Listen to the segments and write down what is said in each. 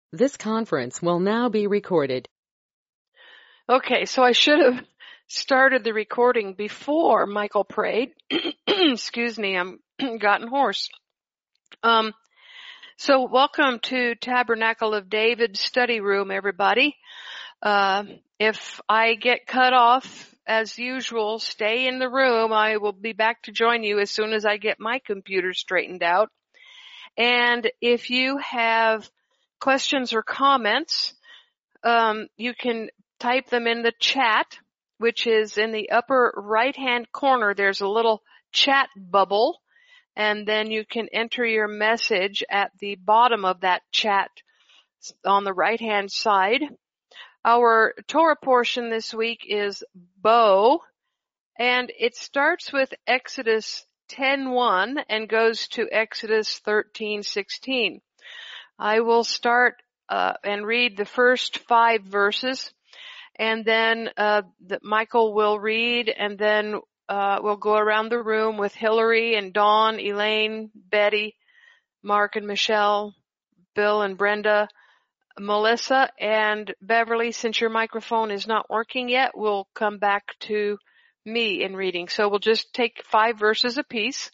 This conference will now be recorded. Okay, so I should have started the recording before Michael prayed. Excuse me, I'm gotten hoarse. So welcome to Tabernacle of David study room, everybody. If I get cut off, as usual, stay in the room. I will be back to join you as soon as I get my computer straightened out. And if you have questions or comments, you can type them in the chat, which is in the upper right-hand corner. There's a little chat bubble, and then you can enter your message at the bottom of that chat on the right-hand side. Our Torah portion this week is Bo, and it starts with Exodus 10:1 and goes to Exodus 13:16. I will start and read the first 5 verses, and then Michael will read, and then we'll go around the room with Hillary and Dawn, Elaine, Betty, Mark and Michelle, Bill and Brenda, Melissa, and Beverly. Since your microphone is not working yet, we'll come back to me in reading. So we'll just take 5 verses apiece.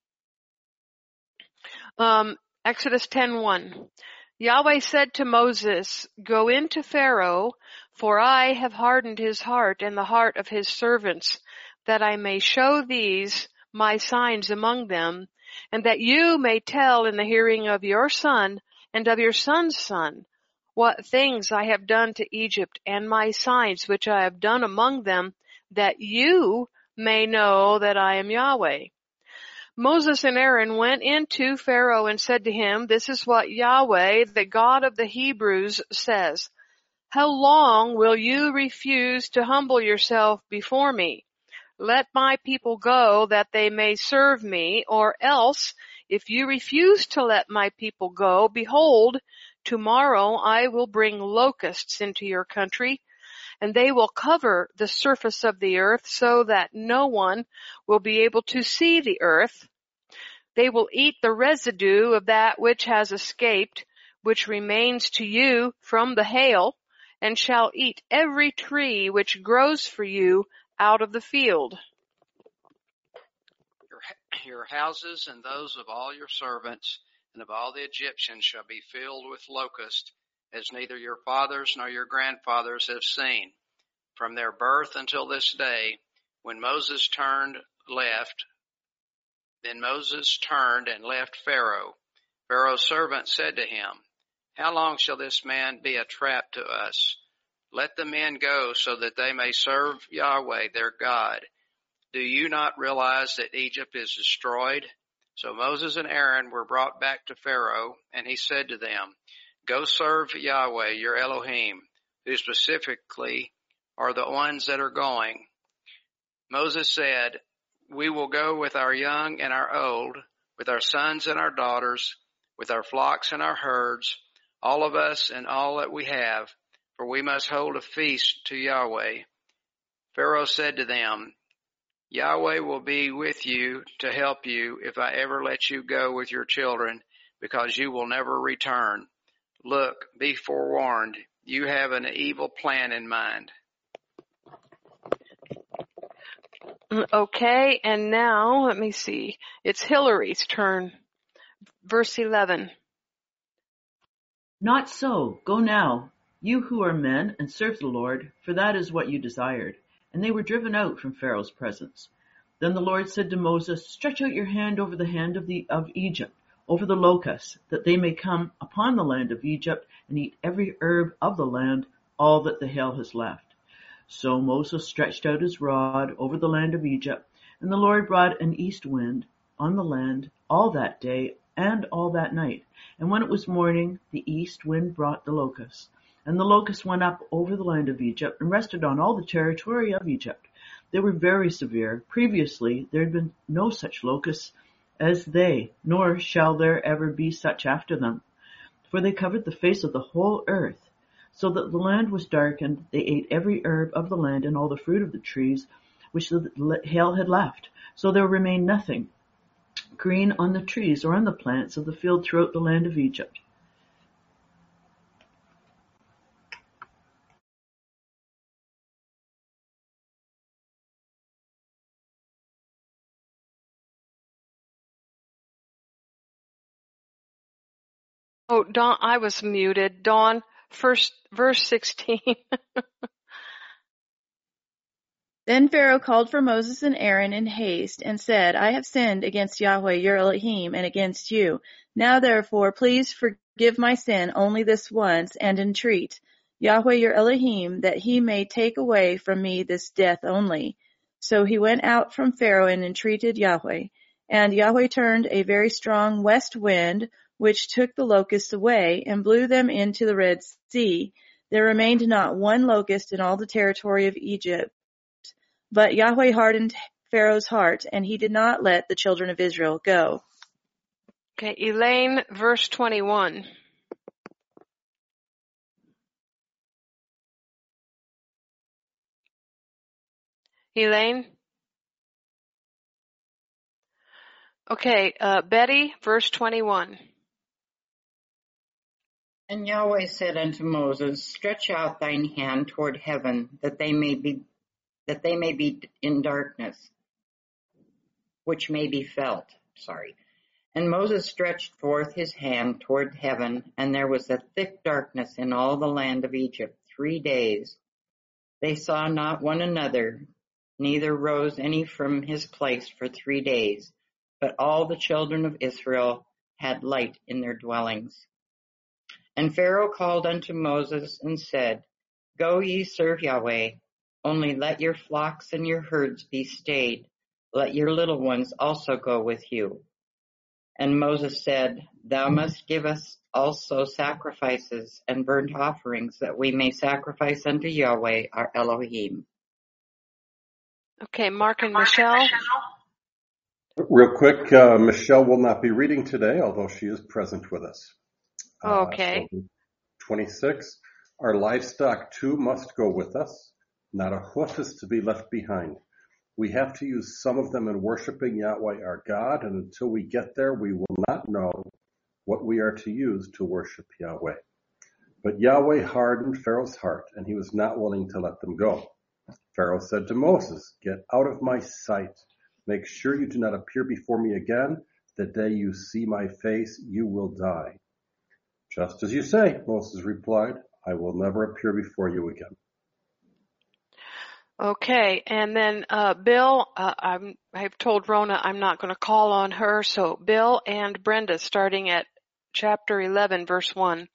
Exodus 10:1. Yahweh said to Moses, "Go into Pharaoh, for I have hardened his heart and the heart of his servants, that I may show these my signs among them, and that you may tell in the hearing of your son and of your son's son what things I have done to Egypt, and my signs which I have done among them, that you may know that I am Yahweh." Moses and Aaron went into Pharaoh and said to him, "This is what Yahweh, the God of the Hebrews, says. How long will you refuse to humble yourself before me? Let my people go that they may serve me, or else, if you refuse to let my people go, behold, tomorrow I will bring locusts into your country, and they will cover the surface of the earth so that no one will be able to see the earth. They will eat the residue of that which has escaped, which remains to you from the hail, and shall eat every tree which grows for you out of the field. Your houses and those of all your servants and of all the Egyptians shall be filled with locusts, as neither your fathers nor your grandfathers have seen, from their birth until this day. When Moses turned and left Pharaoh. Pharaoh's servant said to him, "How long shall this man be a trap to us? Let the men go so that they may serve Yahweh their God. Do you not realize that Egypt is destroyed?" So Moses and Aaron were brought back to Pharaoh, and he said to them, "Go serve Yahweh your Elohim, who specifically are the ones that are going." Moses said, "We will go with our young and our old, with our sons and our daughters, with our flocks and our herds, all of us and all that we have, for we must hold a feast to Yahweh." Pharaoh said to them, "Yahweh will be with you to help you if I ever let you go with your children, because you will never return. Look, be forewarned, you have an evil plan in mind." Okay, and now, let me see. It's Hillary's turn. Verse 11. Not so. Go now, you who are men, and serve the Lord, for that is what you desired. And they were driven out from Pharaoh's presence. Then the Lord said to Moses, "Stretch out your hand over the hand of Egypt, over the locusts, that they may come upon the land of Egypt and eat every herb of the land, all that the hail has left." So Moses stretched out his rod over the land of Egypt, and the Lord brought an east wind on the land all that day and all that night. And when it was morning, the east wind brought the locusts. And the locusts went up over the land of Egypt and rested on all the territory of Egypt. They were very severe. Previously there had been no such locusts as they, nor shall there ever be such after them. For they covered the face of the whole earth, so that the land was darkened. They ate every herb of the land and all the fruit of the trees which the hail had left. So there remained nothing green on the trees or on the plants of the field throughout the land of Egypt. Oh, Dawn, I was muted. Dawn, verse 16. Then Pharaoh called for Moses and Aaron in haste and said, I have sinned against Yahweh your Elohim and against you. Now therefore please forgive my sin only this once, and entreat Yahweh your Elohim that he may take away from me this death only. So he went out from Pharaoh and entreated Yahweh. And Yahweh turned a very strong west wind, which took the locusts away and blew them into the Red Sea. There remained not one locust in all the territory of Egypt. But Yahweh hardened Pharaoh's heart, and he did not let the children of Israel go. Okay, Elaine, verse 21. Elaine? Okay, Betty, verse 21. And Yahweh said unto Moses, Stretch out thine hand toward heaven, that they may be in darkness, which may be felt. And Moses stretched forth his hand toward heaven, and there was a thick darkness in all the land of Egypt 3 days. They saw not one another, neither rose any from his place for 3 days. But all the children of Israel had light in their dwellings. And Pharaoh called unto Moses and said, Go ye serve Yahweh, only let your flocks and your herds be stayed. Let your little ones also go with you. And Moses said, Thou must give us also sacrifices and burnt offerings, that we may sacrifice unto Yahweh our Elohim. Okay, Mark and Michelle. Real quick, Michelle will not be reading today, although she is present with us. Okay. So 26, our livestock too must go with us. Not a hoof is to be left behind. We have to use some of them in worshiping Yahweh our God, and until we get there, we will not know what we are to use to worship Yahweh. But Yahweh hardened Pharaoh's heart, and he was not willing to let them go. Pharaoh said to Moses, Get out of my sight. Make sure you do not appear before me again. The day you see my face, you will die. Just as you say, Moses replied, I will never appear before you again. Okay, and then Bill, I've told Rona I'm not going to call on her, so Bill and Brenda, starting at chapter 11, verse 1.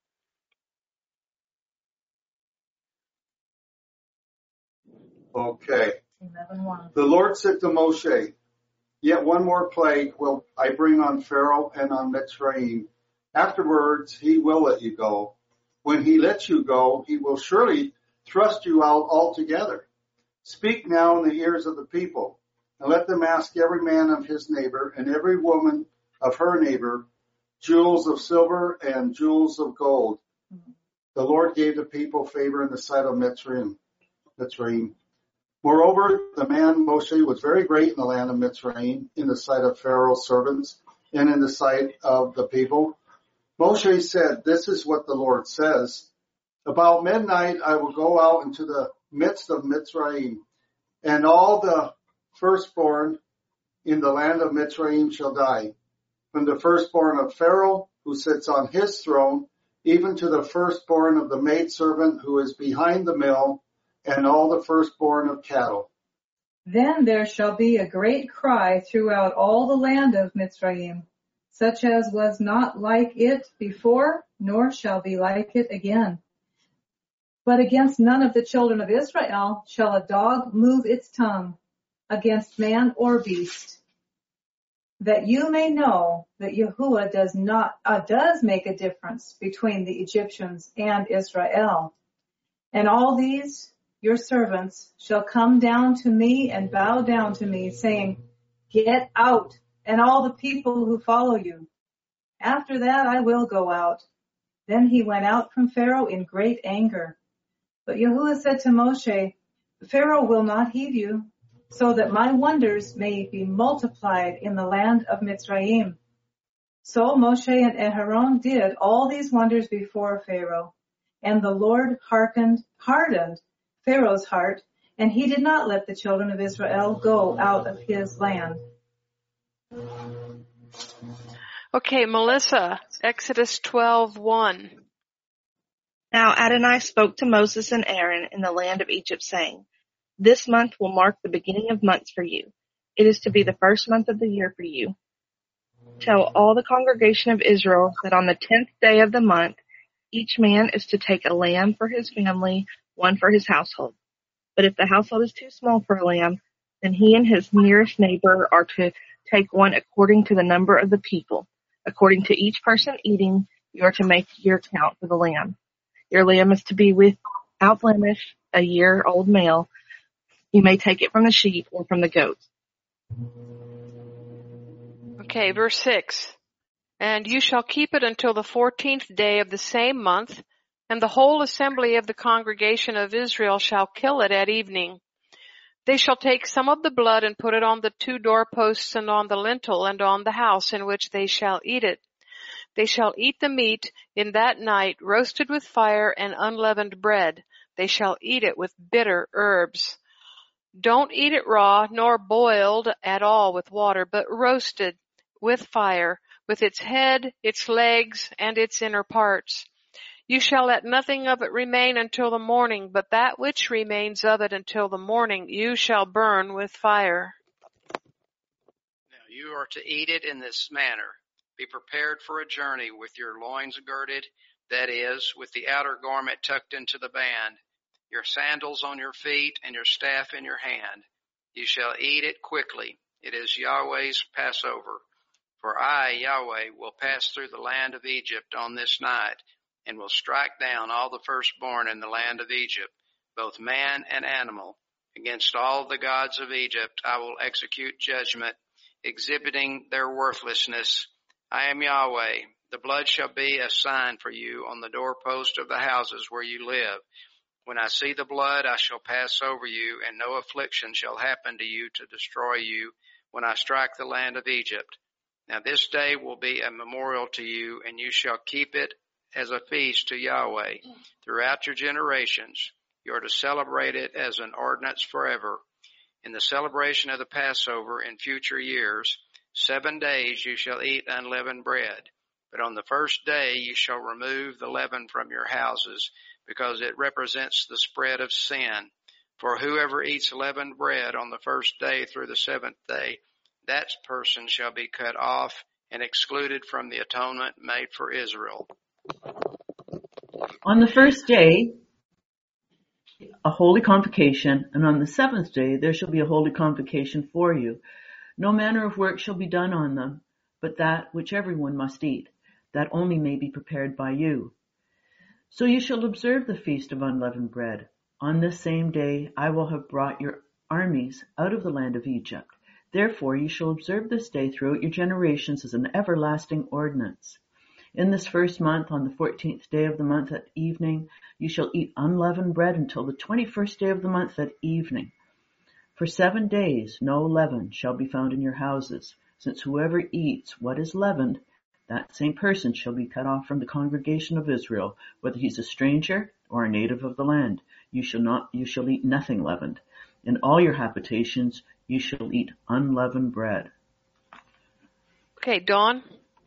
Okay. 11:1. The Lord said to Moshe, Yet one more plague will I bring on Pharaoh and on Mitzrayim. Afterwards he will let you go. When he lets you go, he will surely thrust you out altogether. Speak now in the ears of the people, and let them ask every man of his neighbor and every woman of her neighbor jewels of silver and jewels of gold. The Lord gave the people favor in the sight of Mitzrayim. Moreover, the man Moshe was very great in the land of Mitzrayim, in the sight of Pharaoh's servants and in the sight of the people. Moshe said, This is what the Lord says. About midnight I will go out into the midst of Mitzrayim, and all the firstborn in the land of Mitzrayim shall die, from the firstborn of Pharaoh, who sits on his throne, even to the firstborn of the maidservant who is behind the mill, and all the firstborn of cattle. Then there shall be a great cry throughout all the land of Mitzrayim, such as was not like it before, nor shall be like it again. But against none of the children of Israel shall a dog move its tongue, against man or beast. That you may know that Yahuwah does make a difference between the Egyptians and Israel. And all these, your servants, shall come down to me and bow down to me, saying, Get out, and all the people who follow you. After that I will go out. Then he went out from Pharaoh in great anger. But Yahuwah said to Moshe, Pharaoh will not heed you, so that my wonders may be multiplied in the land of Mitzrayim. So Moshe and Aharon did all these wonders before Pharaoh, and the Lord hardened Pharaoh's heart, and he did not let the children of Israel go out of his land. Okay, Melissa, Exodus 12:1. Now Adonai spoke to Moses and Aaron in the land of Egypt, saying, This month will mark the beginning of months for you. It is to be the first month of the year for you. Tell all the congregation of Israel that on the 10th day of the month, each man is to take a lamb for his family, one for his household. But if the household is too small for a lamb, then he and his nearest neighbor are to take one according to the number of the people. According to each person eating, you are to make your count for the lamb. Your lamb is to be without blemish, a year-old male. You may take it from the sheep or from the goats. Okay, verse 6. And you shall keep it until the 14th day of the same month, and the whole assembly of the congregation of Israel shall kill it at evening. They shall take some of the blood and put it on the 2 doorposts and on the lintel and on the house in which they shall eat it. They shall eat the meat in that night, roasted with fire and unleavened bread. They shall eat it with bitter herbs. Don't eat it raw, nor boiled at all with water, but roasted with fire, with its head, its legs, and its inner parts. You shall let nothing of it remain until the morning, but that which remains of it until the morning you shall burn with fire. Now you are to eat it in this manner. Be prepared for a journey with your loins girded, that is, with the outer garment tucked into the band, your sandals on your feet, and your staff in your hand. You shall eat it quickly. It is Yahweh's Passover. For I, Yahweh, will pass through the land of Egypt on this night, and will strike down all the firstborn in the land of Egypt, both man and animal. Against all the gods of Egypt I will execute judgment, exhibiting their worthlessness. I am Yahweh. The blood shall be a sign for you on the doorpost of the houses where you live. When I see the blood, I shall pass over you, and no affliction shall happen to you to destroy you when I strike the land of Egypt. Now this day will be a memorial to you, and you shall keep it as a feast to Yahweh throughout your generations. You are to celebrate it as an ordinance forever. In the celebration of the Passover in future years, 7 days you shall eat unleavened bread. But on the first day you shall remove the leaven from your houses, because it represents the spread of sin. For whoever eats leavened bread on the first day through the 7th day, that person shall be cut off and excluded from the atonement made for Israel. On the first day, a holy convocation, and on the 7th day there shall be a holy convocation for you. No manner of work shall be done on them, but that which everyone must eat, that only may be prepared by you. So you shall observe the feast of unleavened bread. On this same day I will have brought your armies out of the land of Egypt. Therefore you shall observe this day throughout your generations as an everlasting ordinance. In this first month, on the 14th day of the month at evening, you shall eat unleavened bread until the 21st day of the month at evening. For 7 days no leaven shall be found in your houses, since whoever eats what is leavened, that same person shall be cut off from the congregation of Israel, whether he's a stranger or a native of the land. You shall eat nothing leavened. In all your habitations you shall eat unleavened bread. Okay, Dawn.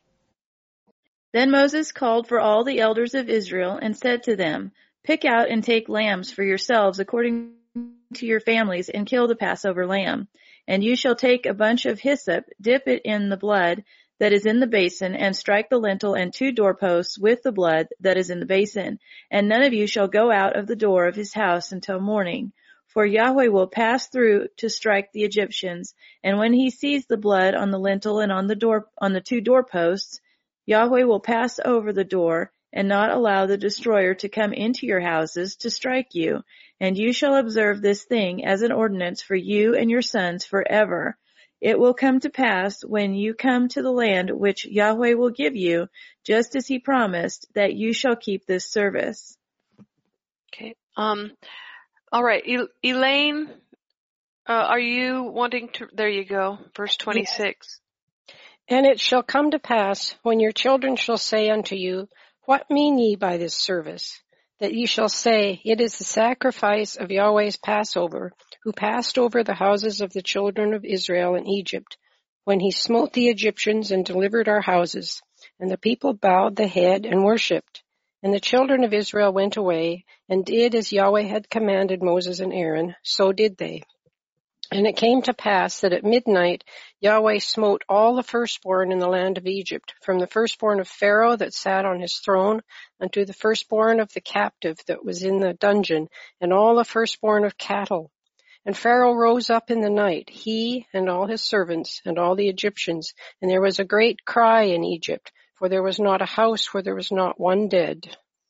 Then Moses called for all the elders of Israel and said to them, Pick out and take lambs for yourselves according to your families, and kill the Passover lamb. And you shall take a bunch of hyssop, dip it in the blood that is in the basin, and strike the lintel and 2 doorposts with the blood that is in the basin. And none of you shall go out of the door of his house until morning. For Yahweh will pass through to strike the Egyptians, and when he sees the blood on the lintel and on the 2 doorposts, Yahweh will pass over the door and not allow the destroyer to come into your houses to strike you. And you shall observe this thing as an ordinance for you and your sons forever. It will come to pass when you come to the land which Yahweh will give you, just as he promised, that you shall keep this service. Okay. All right, Elaine, are you wanting to? There you go. Verse 26. Yes. And it shall come to pass, when your children shall say unto you, What mean ye by this service? That ye shall say, It is the sacrifice of Yahweh's Passover, who passed over the houses of the children of Israel in Egypt, when he smote the Egyptians and delivered our houses. And the people bowed the head and worshipped. And the children of Israel went away and did as Yahweh had commanded Moses and Aaron, so did they. And it came to pass that at midnight Yahweh smote all the firstborn in the land of Egypt, from the firstborn of Pharaoh that sat on his throne, unto the firstborn of the captive that was in the dungeon, and all the firstborn of cattle. And Pharaoh rose up in the night, he and all his servants and all the Egyptians, and there was a great cry in Egypt, for there was not a house where there was not one dead.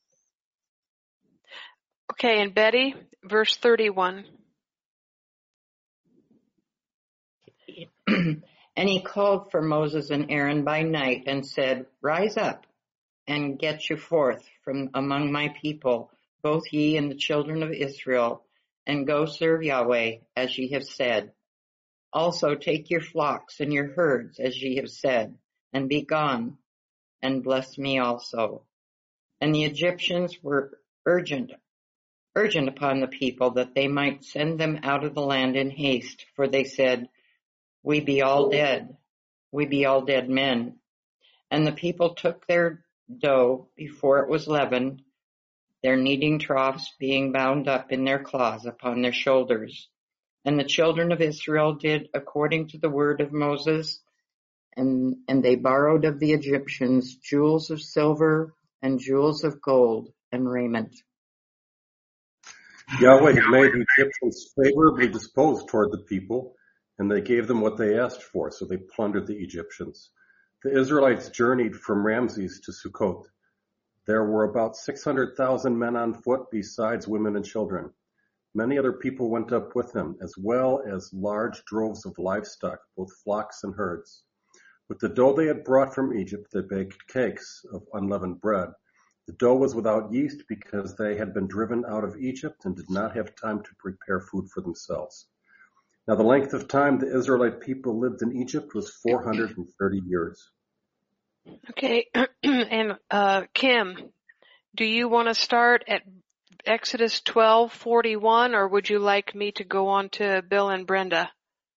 Okay, and Betty, verse 31. And he called for Moses and Aaron by night and said, Rise up and get you forth from among my people, both ye and the children of Israel, and go serve Yahweh, as ye have said. Also take your flocks and your herds, as ye have said, and be gone, and bless me also. And the Egyptians were urgent upon the people, that they might send them out of the land in haste, for they said, We be all dead men. And the people took their dough before it was leavened, their kneading troughs being bound up in their cloths upon their shoulders. And the children of Israel did according to the word of Moses, and they borrowed of the Egyptians jewels of silver and jewels of gold and raiment. Yahweh had made the Egyptians favorably disposed toward the people, and they gave them what they asked for, so they plundered the Egyptians. The Israelites journeyed from Ramses to Sukkot. There were about 600,000 men on foot, besides women and children. Many other people went up with them, as well as large droves of livestock, both flocks and herds. With the dough they had brought from Egypt, they baked cakes of unleavened bread. The dough was without yeast because they had been driven out of Egypt and did not have time to prepare food for themselves. Now the length of time the Israelite people lived in Egypt was 430 years. Okay, and Kim, do you want to start at Exodus 12:41, or would you like me to go on to Bill and Brenda?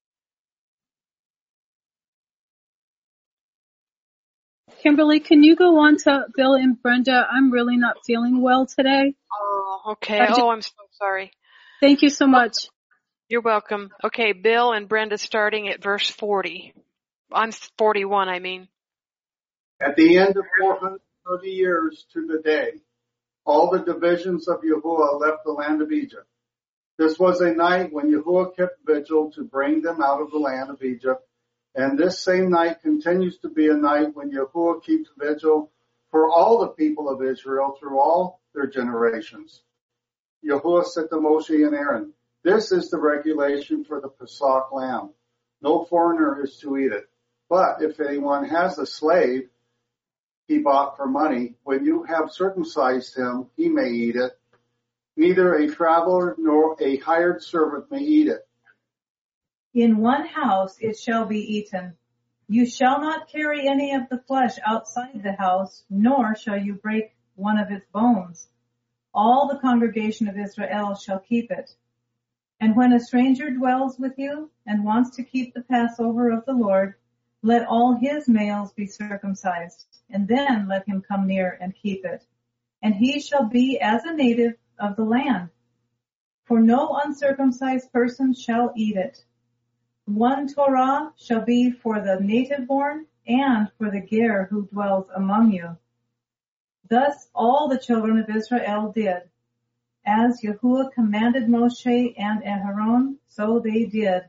Kimberly, can you go on to Bill and Brenda? I'm really not feeling well today. Oh, okay. I'm so sorry. Thank you so much. You're welcome. Okay, Bill and Brenda starting at verse 40. On 41, I mean. At the end of 430 years to the day, all the divisions of Yahuwah left the land of Egypt. This was a night when Yahuwah kept vigil to bring them out of the land of Egypt. And this same night continues to be a night when Yahuwah keeps vigil for all the people of Israel through all their generations. Yahuwah said to Moshe and Aaron, This is the regulation for the Pesach lamb. No foreigner is to eat it. But if anyone has a slave he bought for money, when you have circumcised him, he may eat it. Neither a traveler nor a hired servant may eat it. In one house it shall be eaten. You shall not carry any of the flesh outside the house, nor shall you break one of its bones. All the congregation of Israel shall keep it. And when a stranger dwells with you and wants to keep the Passover of the Lord, let all his males be circumcised, and then let him come near and keep it. And he shall be as a native of the land. For no uncircumcised person shall eat it. One Torah shall be for the native born and for the ger who dwells among you. Thus all the children of Israel did. As Yahuwah commanded Moshe and Aaron, so they did.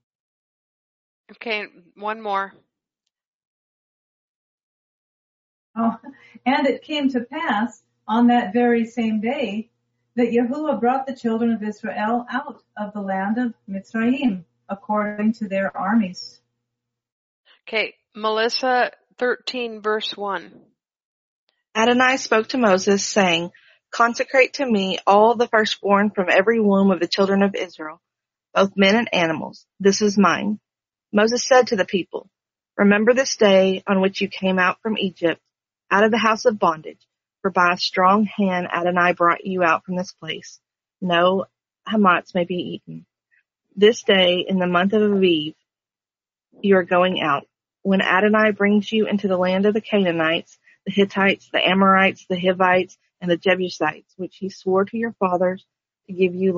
Okay, one more. Oh, and it came to pass on that very same day that Yahuwah brought the children of Israel out of the land of Mitzrayim, according to their armies. Okay, Melissa, 13 verse 1. Adonai spoke to Moses, saying, Consecrate to me all the firstborn from every womb of the children of Israel, both men and animals. This is mine. Moses said to the people, Remember this day on which you came out from Egypt, out of the house of bondage, for by a strong hand Adonai brought you out from this place. No hamats may be eaten. This day in the month of Aviv, you are going out. When Adonai brings you into the land of the Canaanites, the Hittites, the Amorites, the Hivites, and the Jebusites, which he swore to your fathers to give you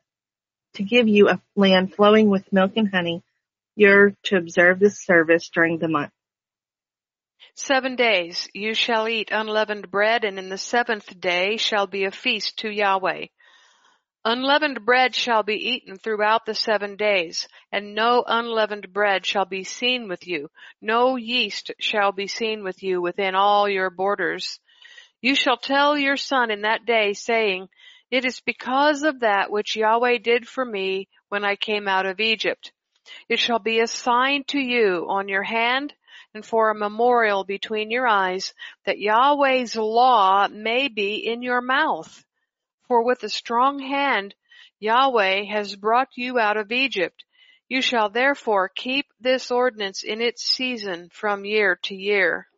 a land flowing with milk and honey, you're to observe this service during the month. 7 days you shall eat unleavened bread, and in the 7th day shall be a feast to Yahweh. Unleavened bread shall be eaten throughout the 7 days, and no unleavened bread shall be seen with you. No yeast shall be seen with you within all your borders. You shall tell your son in that day, saying, It is because of that which Yahweh did for me when I came out of Egypt. It shall be a sign to you on your hand, and for a memorial between your eyes, that Yahweh's law may be in your mouth. For with a strong hand Yahweh has brought you out of Egypt. You shall therefore keep this ordinance in its season from year to year.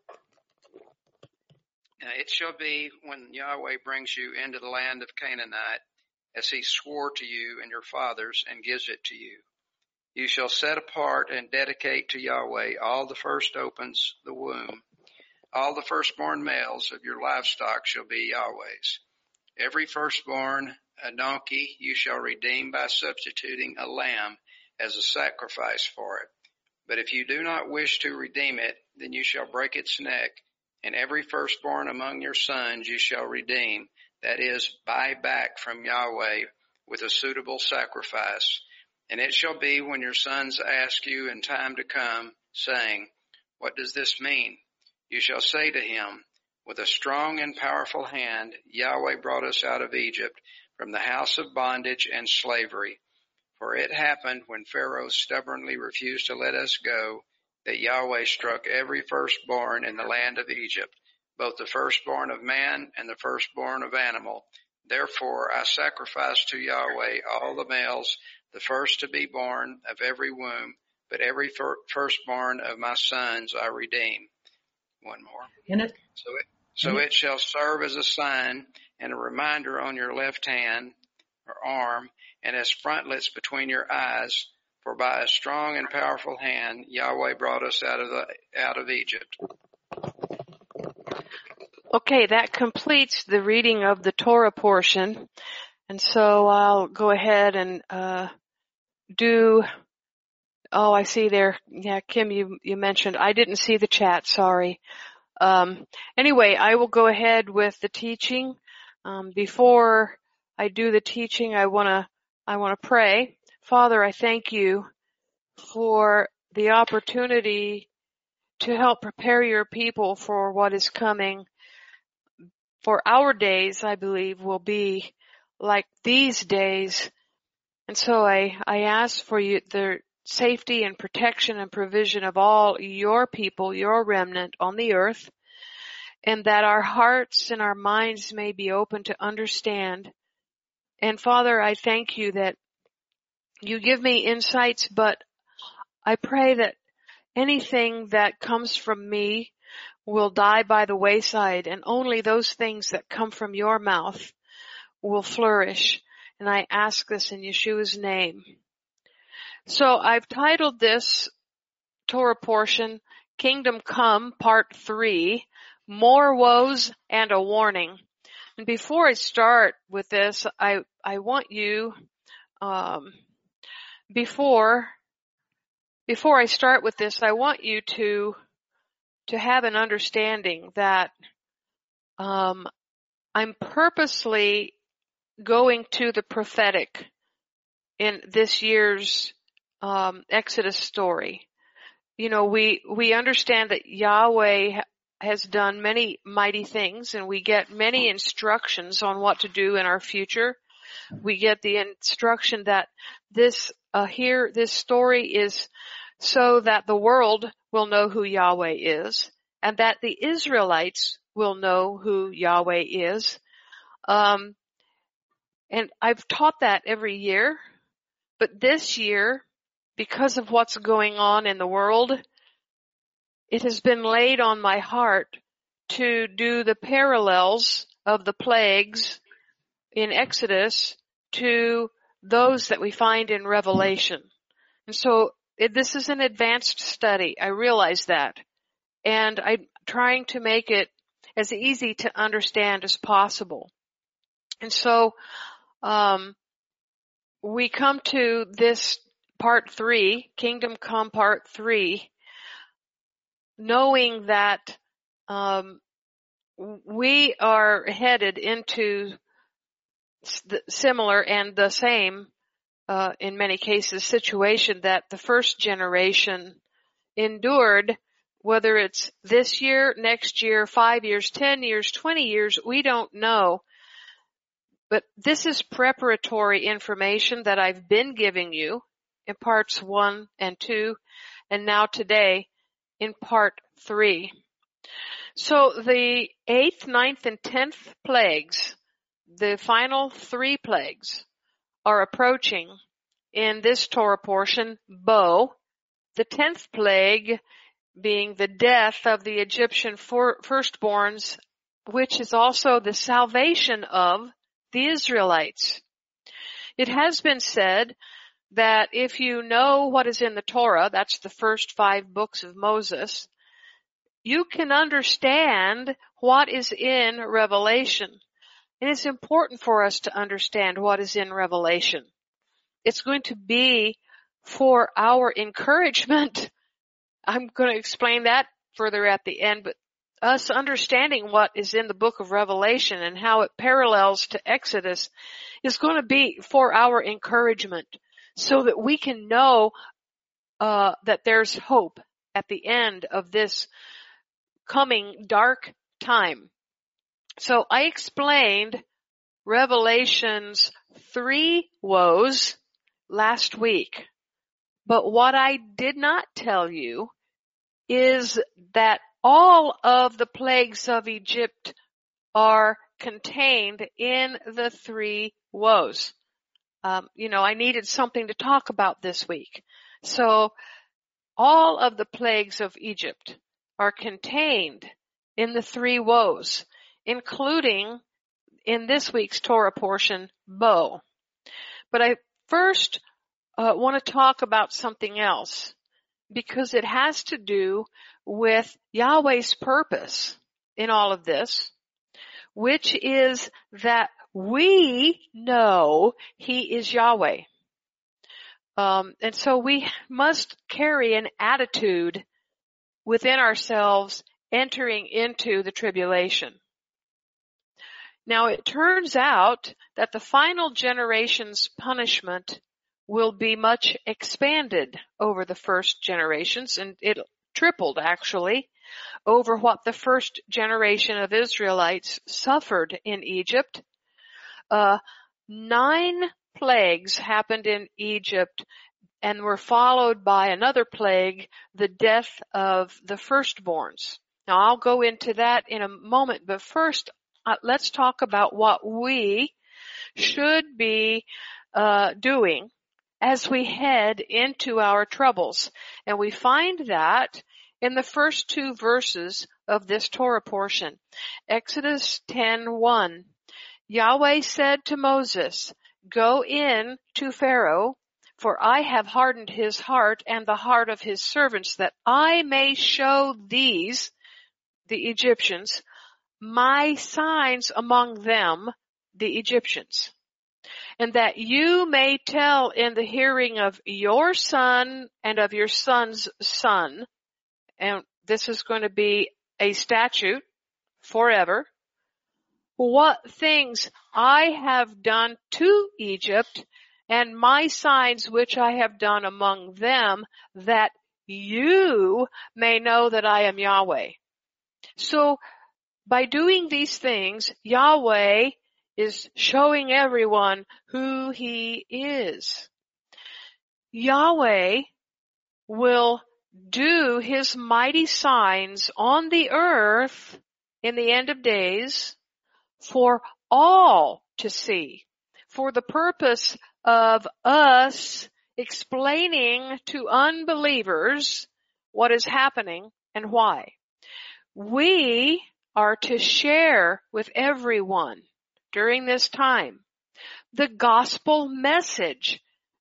Now it shall be when Yahweh brings you into the land of Canaanite, as he swore to you and your fathers, and gives it to you. You shall set apart and dedicate to Yahweh all the first opens the womb. All the firstborn males of your livestock shall be Yahweh's. Every firstborn, a donkey, you shall redeem by substituting a lamb as a sacrifice for it. But if you do not wish to redeem it, then you shall break its neck, and every firstborn among your sons you shall redeem, that is, buy back from Yahweh with a suitable sacrifice. And it shall be when your sons ask you in time to come, saying, What does this mean? You shall say to him, With a strong and powerful hand, Yahweh brought us out of Egypt from the house of bondage and slavery. For it happened when Pharaoh stubbornly refused to let us go, that Yahweh struck every firstborn in the land of Egypt, both the firstborn of man and the firstborn of animal. Therefore I sacrifice to Yahweh all the males, the first to be born of every womb, but every firstborn of my sons I redeem. One more. So it shall serve as a sign and a reminder on your left hand or arm, and as frontlets between your eyes. For by a strong and powerful hand Yahweh brought us out of Egypt. Okay, that completes the reading of the Torah portion. And so I'll go ahead and I see there. Yeah, Kim, you mentioned. I didn't see the chat, sorry. Anyway, I will go ahead with the teaching. Before I do the teaching, I want to pray. Father, I thank you for the opportunity to help prepare your people for what is coming. For our days, I believe, will be like these days. And so I ask for you the safety and protection and provision of all your people, your remnant on the earth, and that our hearts and our minds may be open to understand. And Father, I thank you that you give me insights, but I pray that anything that comes from me will die by the wayside, and only those things that come from your mouth will flourish. And I ask this in Yeshua's name. So I've titled this Torah portion, Kingdom Come, Part 3, More Woes and a Warning. And before I start with this, I want you, before I start with this, I want you to have an understanding that I'm purposely going to the prophetic in this year's Exodus story. You know, we understand that Yahweh has done many mighty things, and we get many instructions on what to do in our future. We get the instruction that this story is so that the world will know who Yahweh is, and that the Israelites will know who Yahweh is. And I've taught that every year, but this year, because of what's going on in the world, it has been laid on my heart to do the parallels of the plagues in Exodus to those that we find in Revelation. And so this is an advanced study. I realize that. And I'm trying to make it as easy to understand as possible. And so, we come to this part 3, Kingdom Come part 3, knowing that, we are headed into similar and the same, in many cases, situation that the first generation endured, whether it's this year, next year, 5 years, 10 years, 20 years, we don't know. But this is preparatory information that I've been giving you in parts 1 and 2, and now today in part 3. So the 8th, 9th, and 10th plagues, the final 3 plagues, are approaching in this Torah portion, Bo, the 10th plague being the death of the Egyptian firstborns, which is also the salvation of the Israelites. It has been said that if you know what is in the Torah, that's the first 5 books of Moses, you can understand what is in Revelation. And it's important for us to understand what is in Revelation. It's going to be for our encouragement. I'm going to explain that further at the end, but us understanding what is in the book of Revelation and how it parallels to Exodus is going to be for our encouragement so that we can know that there's hope at the end of this coming dark time. So I explained Revelation's 3 woes last week, but what I did not tell you is that all of the plagues of Egypt are contained in the 3 woes. I needed something to talk about this week. So all of the plagues of Egypt are contained in the 3 woes, including in this week's Torah portion, Bo. But I first want to talk about something else, because it has to do with Yahweh's purpose in all of this, which is that we know He is Yahweh. And so we must carry an attitude within ourselves entering into the tribulation. Now it turns out that the final generation's punishment will be much expanded over the first generations, and it tripled actually over what the first generation of Israelites suffered in Egypt. 9 plagues happened in Egypt and were followed by another plague, the death of the firstborns. Now I'll go into that in a moment, but first let's talk about what we should be doing as we head into our troubles. And we find that in the first 2 verses of this Torah portion. Exodus 10:1. Yahweh said to Moses, "Go in to Pharaoh, for I have hardened his heart and the heart of his servants, that I may show these, the Egyptians, my signs among them, the Egyptians, and that you may tell in the hearing of your son and of your son's son," and this is going to be a statute forever, "what things I have done to Egypt, and my signs which I have done among them, that you may know that I am Yahweh." So by doing these things, Yahweh is showing everyone who He is. Yahweh will do His mighty signs on the earth in the end of days for all to see, for the purpose of us explaining to unbelievers what is happening and why. We are to share with everyone during this time the gospel message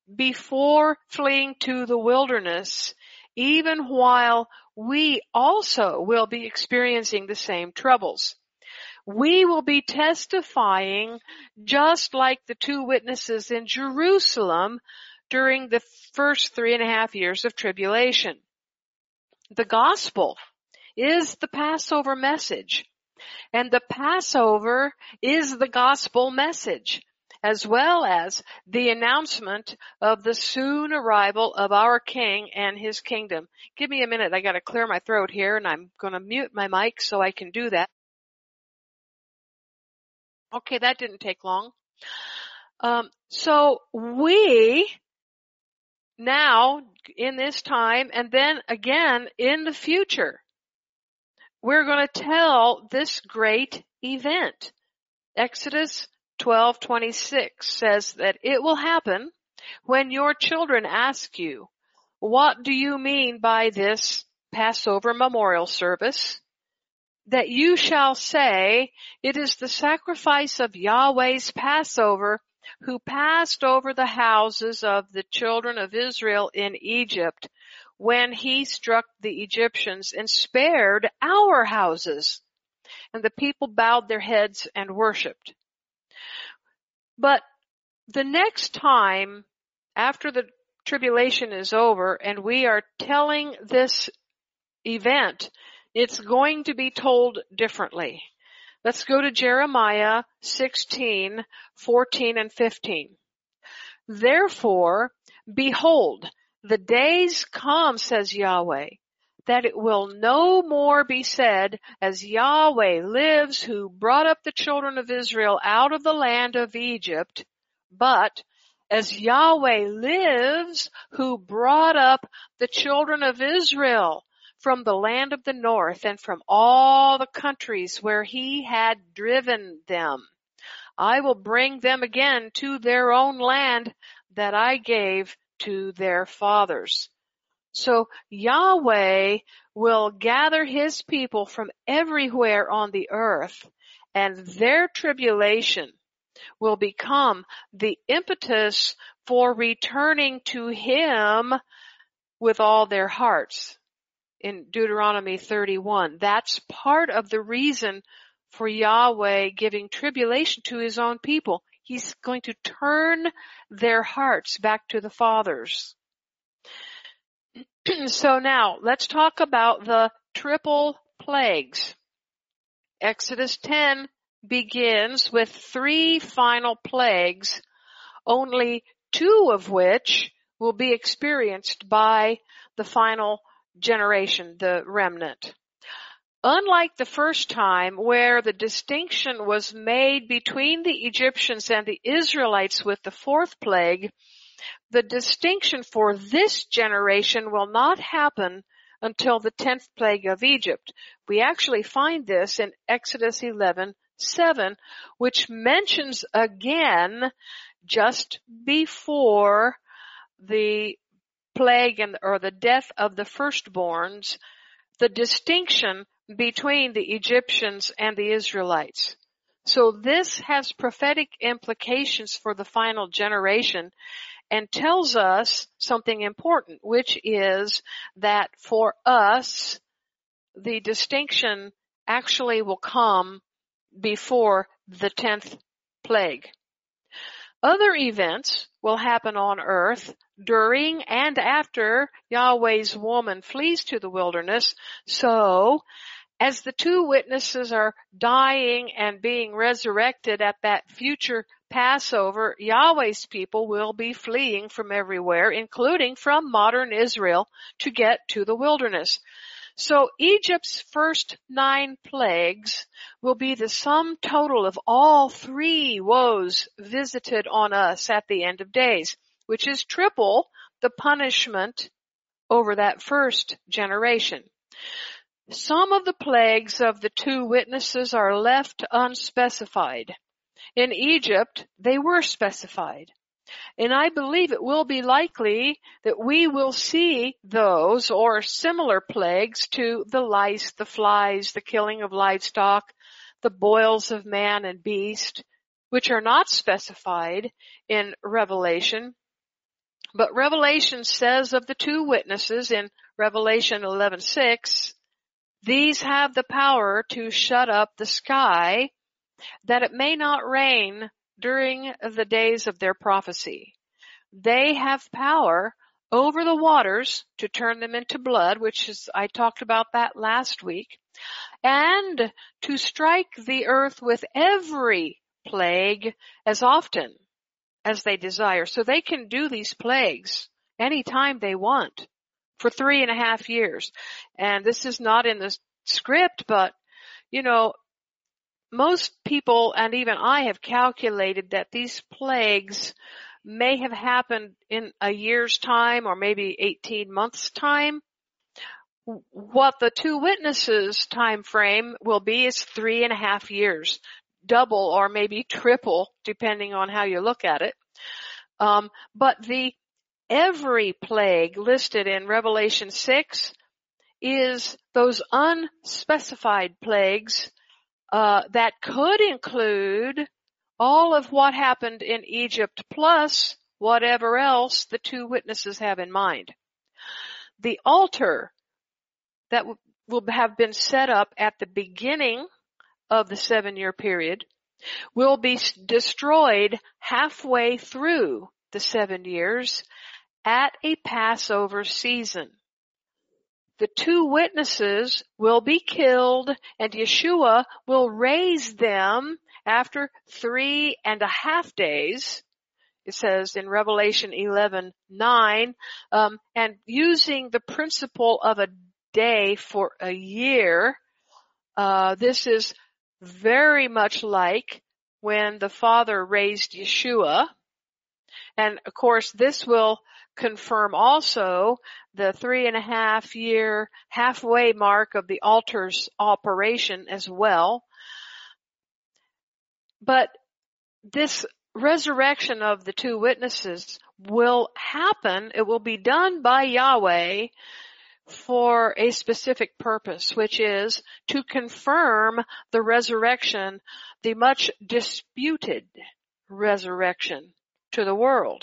before fleeing to the wilderness, even while we also will be experiencing the same troubles. We will be testifying just like the two witnesses in Jerusalem during the first 3.5 years of tribulation. The gospel is the Passover message, and the Passover is the gospel message, as well as the announcement of the soon arrival of our King and his kingdom. Give me a minute. I got to clear my throat here, and I'm going to mute my mic so I can do that. Okay, that didn't take long. So we now, in this time, and then again in the future, we're going to tell this great event. Exodus 12:26 says that it will happen when your children ask you, "What do you mean by this Passover memorial service?" That you shall say, "It is the sacrifice of Yahweh's Passover, who passed over the houses of the children of Israel in Egypt when he struck the Egyptians and spared our houses." And the people bowed their heads and worshipped. But the next time after the tribulation is over and we are telling this event, it's going to be told differently. Let's go to Jeremiah 16:14 and 15. "Therefore, behold, the days come, says Yahweh, that it will no more be said, as Yahweh lives, who brought up the children of Israel out of the land of Egypt, but as Yahweh lives, who brought up the children of Israel from the land of the north and from all the countries where he had driven them. I will bring them again to their own land that I gave to their fathers." So Yahweh will gather his people from everywhere on the earth, and their tribulation will become the impetus for returning to him with all their hearts. In Deuteronomy 31, that's part of the reason for Yahweh giving tribulation to his own people. He's going to turn their hearts back to the fathers. So now, let's talk about the triple plagues. Exodus 10 begins with 3 final plagues, only 2 of which will be experienced by the final generation, the remnant. Unlike the first time, where the distinction was made between the Egyptians and the Israelites with the 4th plague, the distinction for this generation will not happen until the 10th plague of Egypt. We actually find this in Exodus 11:7, which mentions again, just before the plague or the death of the firstborns, the distinction between the Egyptians and the Israelites. So this has prophetic implications for the final generation and tells us something important, which is that for us, the distinction actually will come before the 10th plague. Other events will happen on earth during and after Yahweh's woman flees to the wilderness. So, as the 2 witnesses are dying and being resurrected at that future Passover, Yahweh's people will be fleeing from everywhere, including from modern Israel, to get to the wilderness. So Egypt's first 9 plagues will be the sum total of all 3 woes visited on us at the end of days, which is triple the punishment over that first generation. Some of the plagues of the 2 witnesses are left unspecified. In Egypt, they were specified. And I believe it will be likely that we will see those or similar plagues to the lice, the flies, the killing of livestock, the boils of man and beast, which are not specified in Revelation. But Revelation says of the two witnesses in Revelation 11:6, these have the power to shut up the sky, that it may not rain during the days of their prophecy. They have power over the waters to turn them into blood, which is, I talked about that last week, and to strike the earth with every plague as often as they desire. So they can do these plagues anytime they want for 3.5 years. And this is not in the script, but, you know, most people and even I have calculated that these plagues may have happened in a year's time or maybe 18 months' time. What the two witnesses' time frame will be is 3.5 years, double or maybe triple, depending on how you look at it. But every plague listed in Revelation 6 is those unspecified plagues that could include all of what happened in Egypt plus whatever else the two witnesses have in mind. The altar that will have been set up at the beginning of the 7-year period will be destroyed halfway through the 7 years at a Passover season. The two witnesses will be killed, and Yeshua will raise them after 3.5 days. It says in Revelation 11:9, and using the principle of a day for a year, this is very much like when the Father raised Yeshua. And of course, this will confirm also the 3.5 year halfway mark of the altar's operation as well. But this resurrection of the two witnesses will happen. It will be done by Yahweh for a specific purpose, which is to confirm the resurrection, the much disputed resurrection to the world.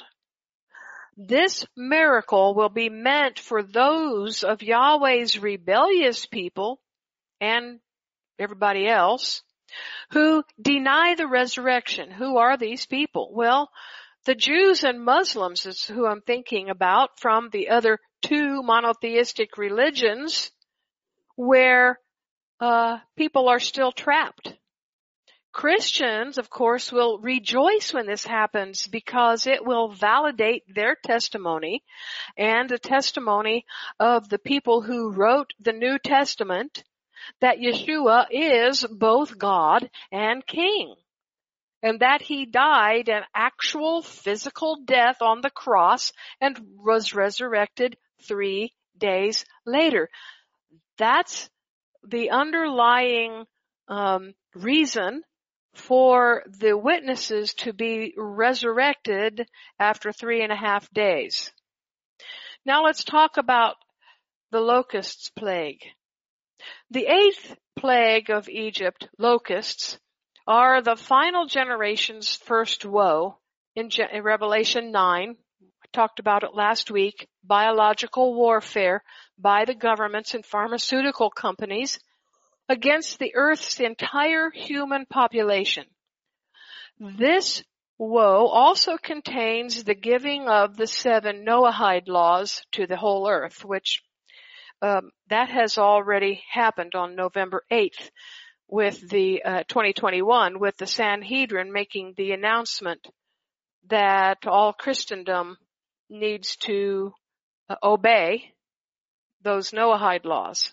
This miracle will be meant for those of Yahweh's rebellious people and everybody else who deny the resurrection. Who are these people? Well, the Jews and Muslims is who I'm thinking about from the other two monotheistic religions where people are still trapped. Christians, of course, will rejoice when this happens because it will validate their testimony and the testimony of the people who wrote the New Testament that Yeshua is both God and King, and that he died an actual physical death on the cross and was resurrected 3 days later. That's the underlying reason for the witnesses to be resurrected after 3.5 days. Now let's talk about the locusts plague. The 8th plague of Egypt, locusts, are the final generation's first woe in Revelation 9. I talked about it last week. Biological warfare by the governments and pharmaceutical companies against the earth's entire human population. This woe also contains the giving of the 7 Noahide laws to the whole earth, which that has already happened on November 8th with the 2021, with the Sanhedrin making the announcement that all Christendom needs to obey those Noahide laws.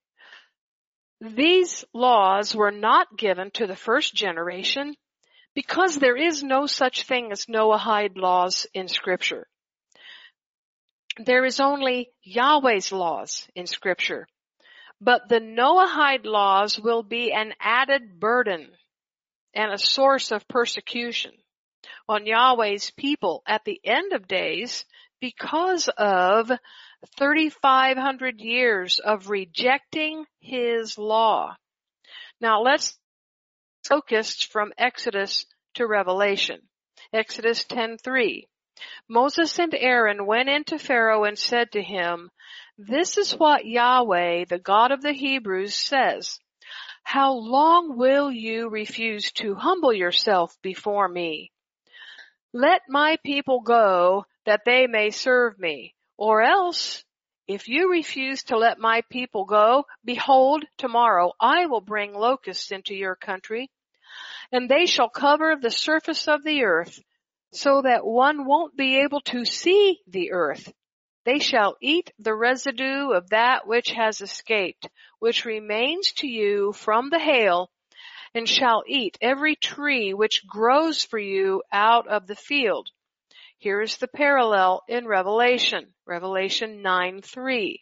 These laws were not given to the first generation because there is no such thing as Noahide laws in Scripture. There is only Yahweh's laws in Scripture. But the Noahide laws will be an added burden and a source of persecution on Yahweh's people at the end of days because of 3,500 years of rejecting his law. Now let's focus from Exodus to Revelation. Exodus 10:3. Moses and Aaron went into Pharaoh and said to him, "This is what Yahweh, the God of the Hebrews, says. How long will you refuse to humble yourself before me? Let my people go that they may serve me. Or else, if you refuse to let my people go, behold, tomorrow I will bring locusts into your country, and they shall cover the surface of the earth, so that one won't be able to see the earth. They shall eat the residue of that which has escaped, which remains to you from the hail, and shall eat every tree which grows for you out of the field." Here is the parallel in Revelation 9:3.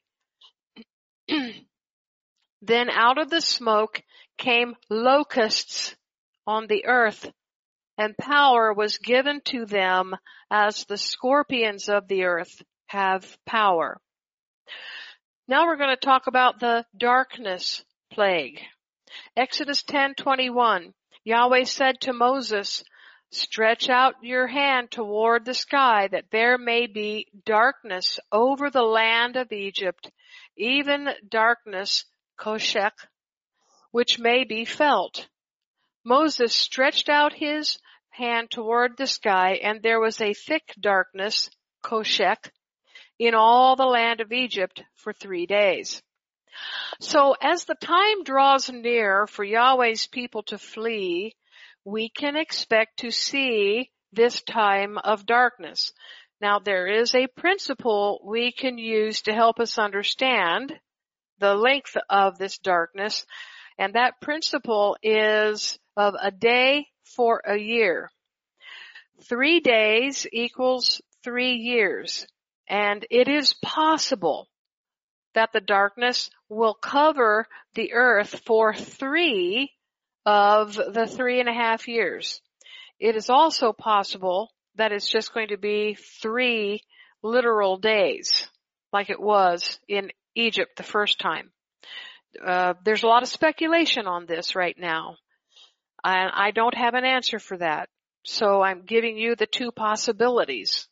Then out of the smoke came locusts on the earth, and power was given to them as the scorpions of the earth have power. Now we're going to talk about the darkness plague. Exodus 10:21, Yahweh said to Moses, "Stretch out your hand toward the sky, that there may be darkness over the land of Egypt, even darkness, koshek, which may be felt." Moses stretched out his hand toward the sky, and there was a thick darkness, koshek, in all the land of Egypt for 3 days. So as the time draws near for Yahweh's people to flee, we can expect to see this time of darkness. Now there is a principle we can use to help us understand the length of this darkness, and that principle is of a day for a year. 3 days equals 3 years. And it is possible that the darkness will cover the earth for 3 of the 3.5 years. It is also possible that it's just going to be 3 literal days, like it was in Egypt the first time. There's a lot of speculation on this right now, and I don't have an answer for that. So I'm giving you the 2 possibilities.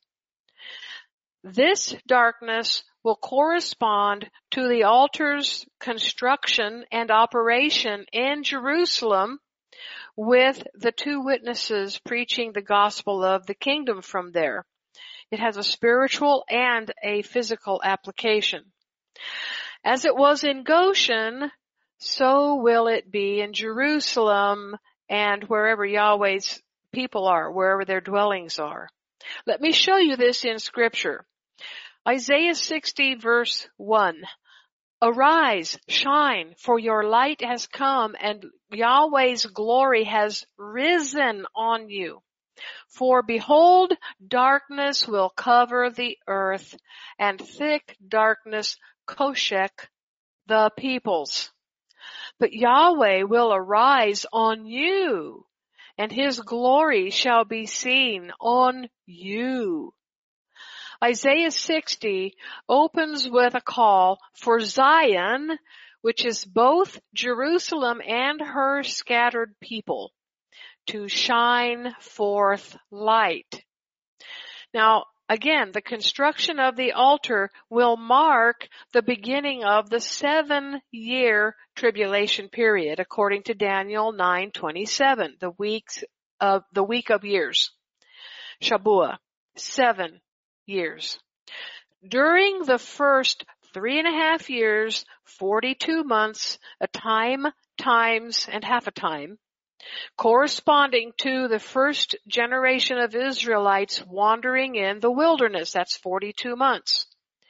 This darkness will correspond to the altar's construction and operation in Jerusalem, with the 2 witnesses preaching the gospel of the kingdom from there. It has a spiritual and a physical application. As it was in Goshen, so will it be in Jerusalem and wherever Yahweh's people are, wherever their dwellings are. Let me show you this in Scripture. Isaiah 60 verse 1. Arise, shine, for your light has come, and Yahweh's glory has risen on you. For behold, darkness will cover the earth, and thick darkness, koshek, the peoples. But Yahweh will arise on you, and his glory shall be seen on you. Isaiah 60 opens with a call for Zion, which is both Jerusalem and her scattered people, to shine forth light. Now, again, the construction of the altar will mark the beginning of the 7-year tribulation period, according to Daniel 9:27, the week of years. Shabuah, 7 years. During the first 3.5 years, 42 months, a time, times, and half a time, corresponding to the first generation of Israelites wandering in the wilderness. That's 42 months.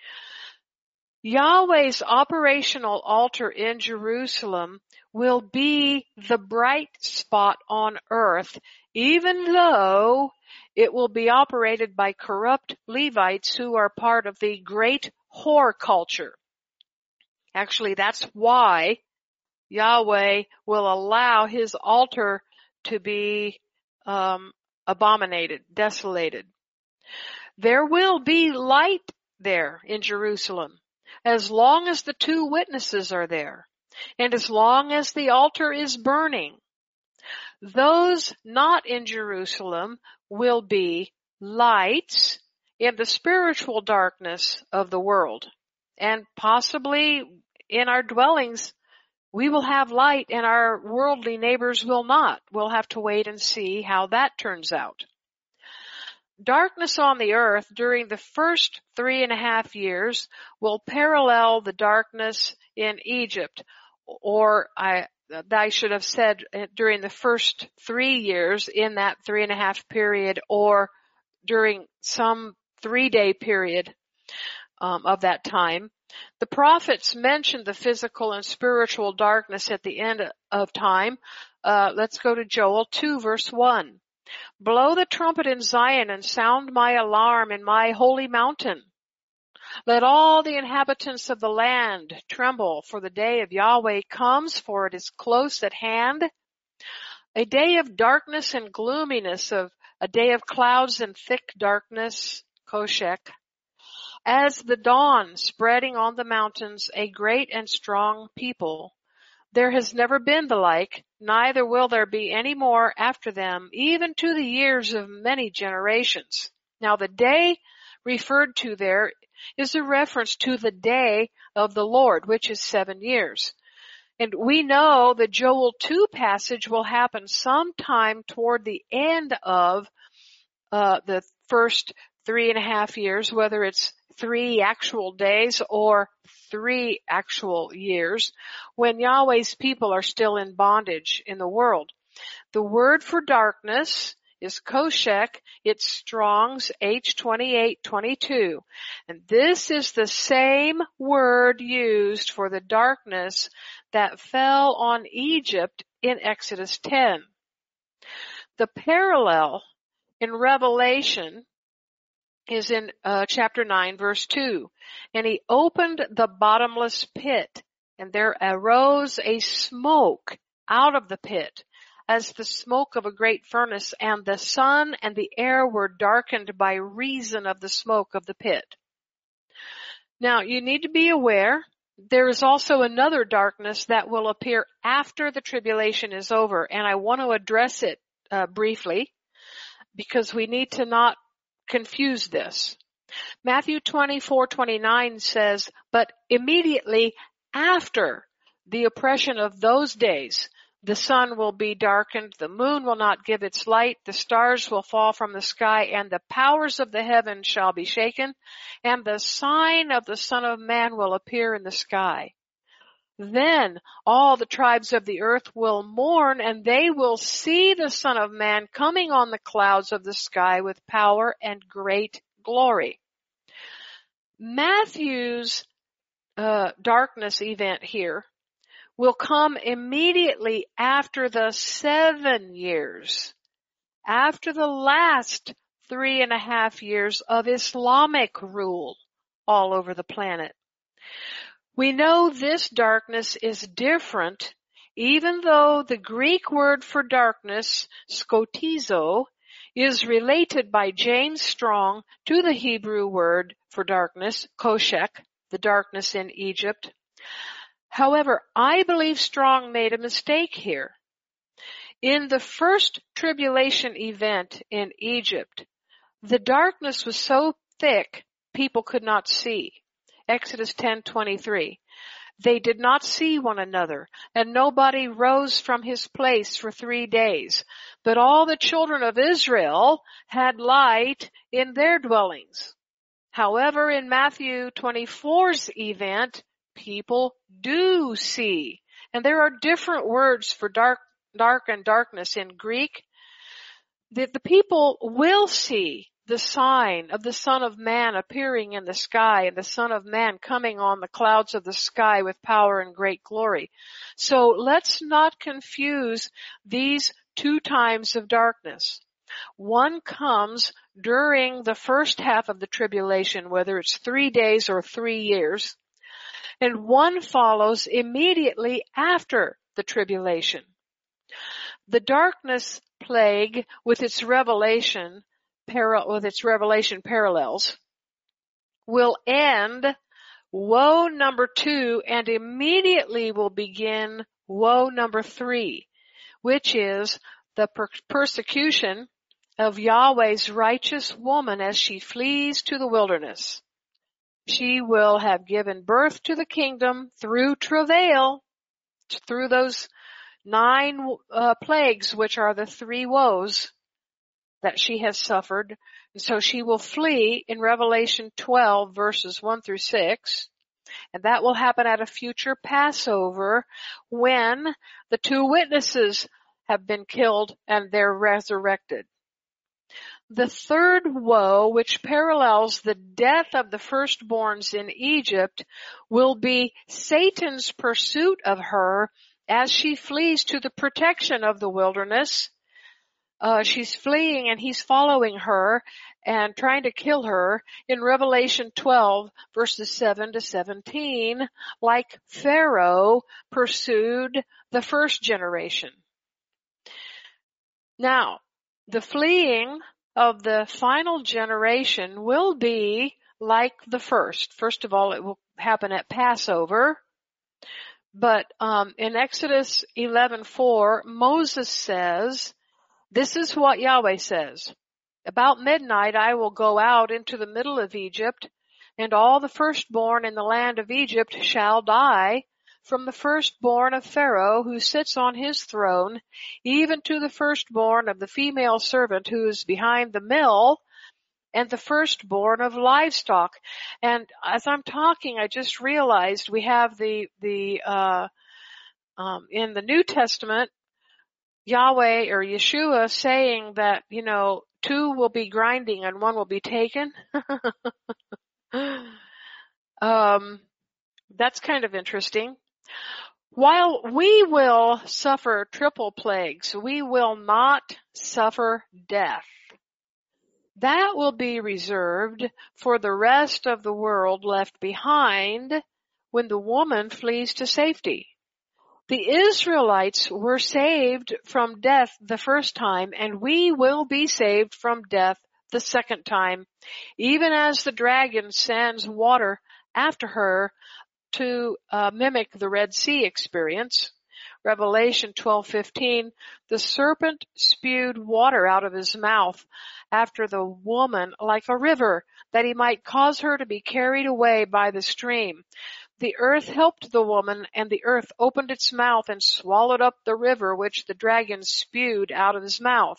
Yahweh's operational altar in Jerusalem will be the bright spot on earth, even though it will be operated by corrupt Levites who are part of the great whore culture. Actually, that's why Yahweh will allow his altar to be abominated, desolated. There will be light there in Jerusalem as long as the 2 witnesses are there, and as long as the altar is burning. Those not in Jerusalem will be lights in the spiritual darkness of the world. And possibly in our dwellings, we will have light and our worldly neighbors will not. We'll have to wait and see how that turns out. Darkness on the earth during the first 3.5 years will parallel the darkness in Egypt, or I should have said during the first 3 years in that 3.5 period, or during some 3-day period of that time. The prophets mentioned the physical and spiritual darkness at the end of time. Let's go to Joel 2, verse 1. Blow the trumpet in Zion and sound my alarm in my holy mountain. Let all the inhabitants of the land tremble, for the day of Yahweh comes, for it is close at hand. A day of darkness and gloominess, of a day of clouds and thick darkness, Koshek. As the dawn spreading on the mountains, a great and strong people. There has never been the like, neither will there be any more after them, even to the years of many generations. Now the day referred to there is a reference to the day of the Lord, which is 7 years. And we know the Joel 2 passage will happen sometime toward the end of the first 3.5 years, whether it's 3 actual days or 3 actual years, when Yahweh's people are still in bondage in the world. The word for darkness is Koshek. It's Strong's H2822. And this is the same word used for the darkness that fell on Egypt in Exodus 10. The parallel in Revelation is in chapter 9, verse 2. And he opened the bottomless pit, and there arose a smoke out of the pit, as the smoke of a great furnace, and the sun and the air were darkened by reason of the smoke of the pit. Now, you need to be aware, there is also another darkness that will appear after the tribulation is over, and I want to address it briefly, because we need to not confuse this. Matthew 24:29 says, but immediately after the oppression of those days, the sun will be darkened, the moon will not give its light, the stars will fall from the sky, and the powers of the heaven shall be shaken, and the sign of the Son of Man will appear in the sky. Then all the tribes of the earth will mourn, and they will see the Son of Man coming on the clouds of the sky with power and great glory. Matthew's darkness event here will come immediately after the 7 years, after the last 3.5 years of Islamic rule all over the planet. We know this darkness is different, even though the Greek word for darkness, skotizo, is related by James Strong to the Hebrew word for darkness, koshek, the darkness in Egypt. However, I believe Strong made a mistake here. In the first tribulation event in Egypt, the darkness was so thick people could not see. Exodus 10:23. They did not see one another, and nobody rose from his place for 3 days. But all the children of Israel had light in their dwellings. However, in Matthew 24's event, people do see. And there are different words for dark and darkness in Greek. The people will see the sign of the Son of Man appearing in the sky, and the Son of Man coming on the clouds of the sky with power and great glory. So let's not confuse these 2 times of darkness. One comes during the first half of the tribulation, whether it's 3 days or 3 years, and one follows immediately after the tribulation. The darkness plague with its revelation parallels will end woe number 2 and immediately will begin woe number 3, which is the persecution of Yahweh's righteous woman as she flees to the wilderness. She will have given birth to the kingdom through travail, through those 9 plagues, which are the 3 woes that she has suffered. And so she will flee in Revelation 12 verses 1 through 6. And that will happen at a future Passover when the 2 witnesses have been killed and they're resurrected. The 3rd woe, which parallels the death of the firstborns in Egypt, will be Satan's pursuit of her as she flees to the protection of the wilderness. She's fleeing and he's following her and trying to kill her in Revelation 12 verses 7 to 17, like Pharaoh pursued the first generation. Now, the fleeing of the final generation will be like the first. First of all, it will happen at Passover. But in Exodus 11:4, Moses says, this is what Yahweh says. About midnight I will go out into the middle of Egypt, and all the firstborn in the land of Egypt shall die, from the firstborn of Pharaoh who sits on his throne, even to the firstborn of the female servant who is behind the mill, and the firstborn of livestock. And as I'm talking, I just realized we have in the New Testament, Yahweh or Yeshua saying that, 2 will be grinding and 1 will be taken. That's kind of interesting. While we will suffer triple plagues, we will not suffer death. That will be reserved for the rest of the world left behind when the woman flees to safety. The Israelites were saved from death the first time, and we will be saved from death the second time, even as the dragon sends water after her to mimic the Red Sea experience. Revelation 12:15, the serpent spewed water out of his mouth after the woman like a river, that he might cause her to be carried away by the stream. The earth helped the woman, and the earth opened its mouth and swallowed up the river which the dragon spewed out of his mouth.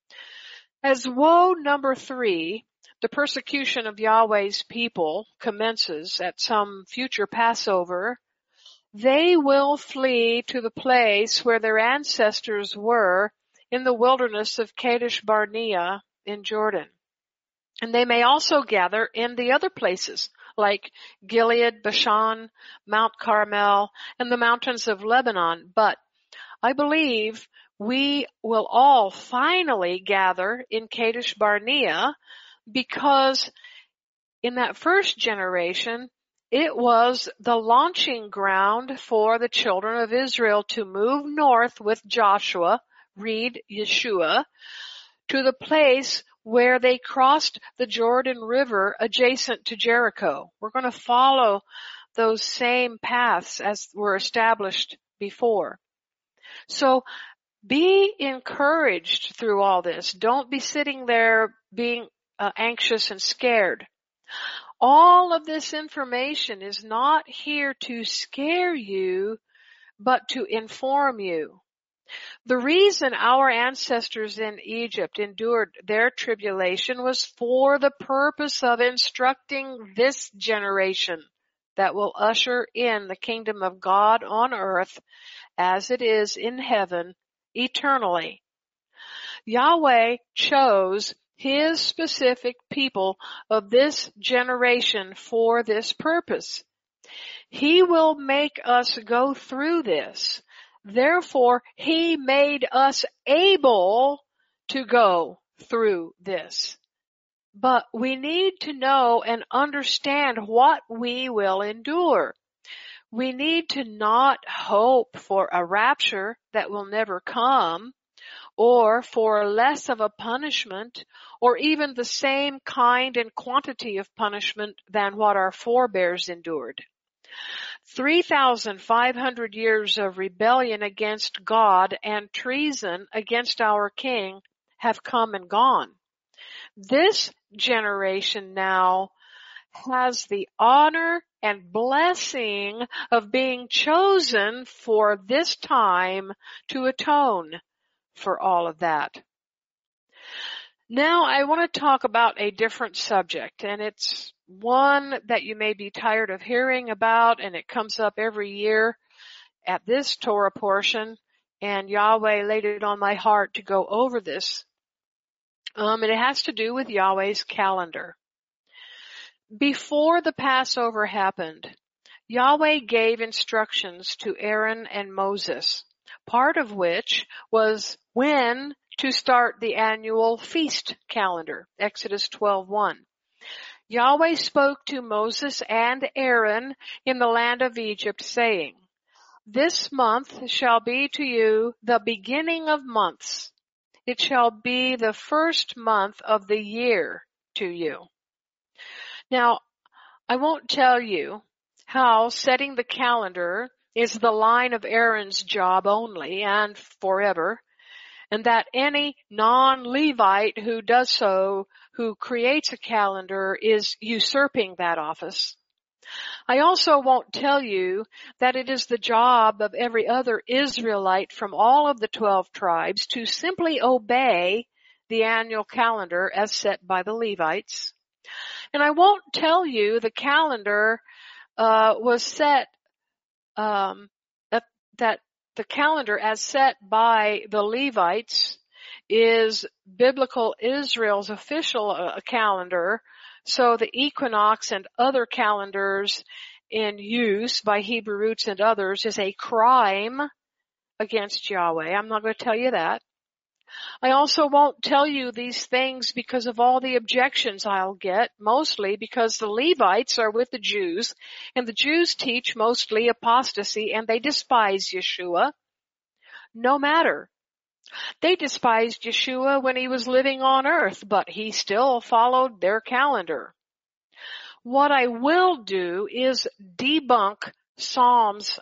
As woe number 3, the persecution of Yahweh's people, commences at some future Passover, they will flee to the place where their ancestors were in the wilderness of Kadesh Barnea in Jordan. And they may also gather in the other places, like Gilead, Bashan, Mount Carmel, and the mountains of Lebanon. But I believe we will all finally gather in Kadesh Barnea, because in that first generation, it was the launching ground for the children of Israel to move north with Joshua, read Yeshua, to the place where they crossed the Jordan River adjacent to Jericho. We're going to follow those same paths as were established before. So be encouraged through all this. Don't be sitting there being anxious and scared. All of this information is not here to scare you, but to inform you. The reason our ancestors in Egypt endured their tribulation was for the purpose of instructing this generation that will usher in the kingdom of God on earth as it is in heaven eternally. Yahweh chose His specific people of this generation for this purpose. He will make us go through this. Therefore, He made us able to go through this. But we need to know and understand what we will endure. We need to not hope for a rapture that will never come, or for less of a punishment, or even the same kind and quantity of punishment than what our forebears endured. 3,500 years of rebellion against God and treason against our King have come and gone. This generation now has the honor and blessing of being chosen for this time to atone for all of that. Now I want to talk about a different subject, and it's one that you may be tired of hearing about, and it comes up every year at this Torah portion, and Yahweh laid it on my heart to go over this. And it has to do with Yahweh's calendar. Before the Passover happened, Yahweh gave instructions to Aaron and Moses, part of which was when to start the annual feast calendar, Exodus 12:1. Yahweh spoke to Moses and Aaron in the land of Egypt, saying, "This month shall be to you the beginning of months. It shall be the first month of the year to you." Now, I won't tell you how setting the calendar is the line of Aaron's job only and forever, and that any non-Levite who does so, who creates a calendar, is usurping that office. I also won't tell you that it is the job of every other Israelite from all of the 12 tribes to simply obey the annual calendar as set by the Levites. And I won't tell you the calendar was set, that the calendar as set by the Levites is biblical Israel's official calendar. So the equinox and other calendars in use by Hebrew Roots and others is a crime against Yahweh. I'm not going to tell you that. I also won't tell you these things because of all the objections I'll get, mostly because the Levites are with the Jews, and the Jews teach mostly apostasy, and they despise Yeshua. No matter. They despised Yeshua when he was living on earth, but he still followed their calendar. What I will do is debunk Psalms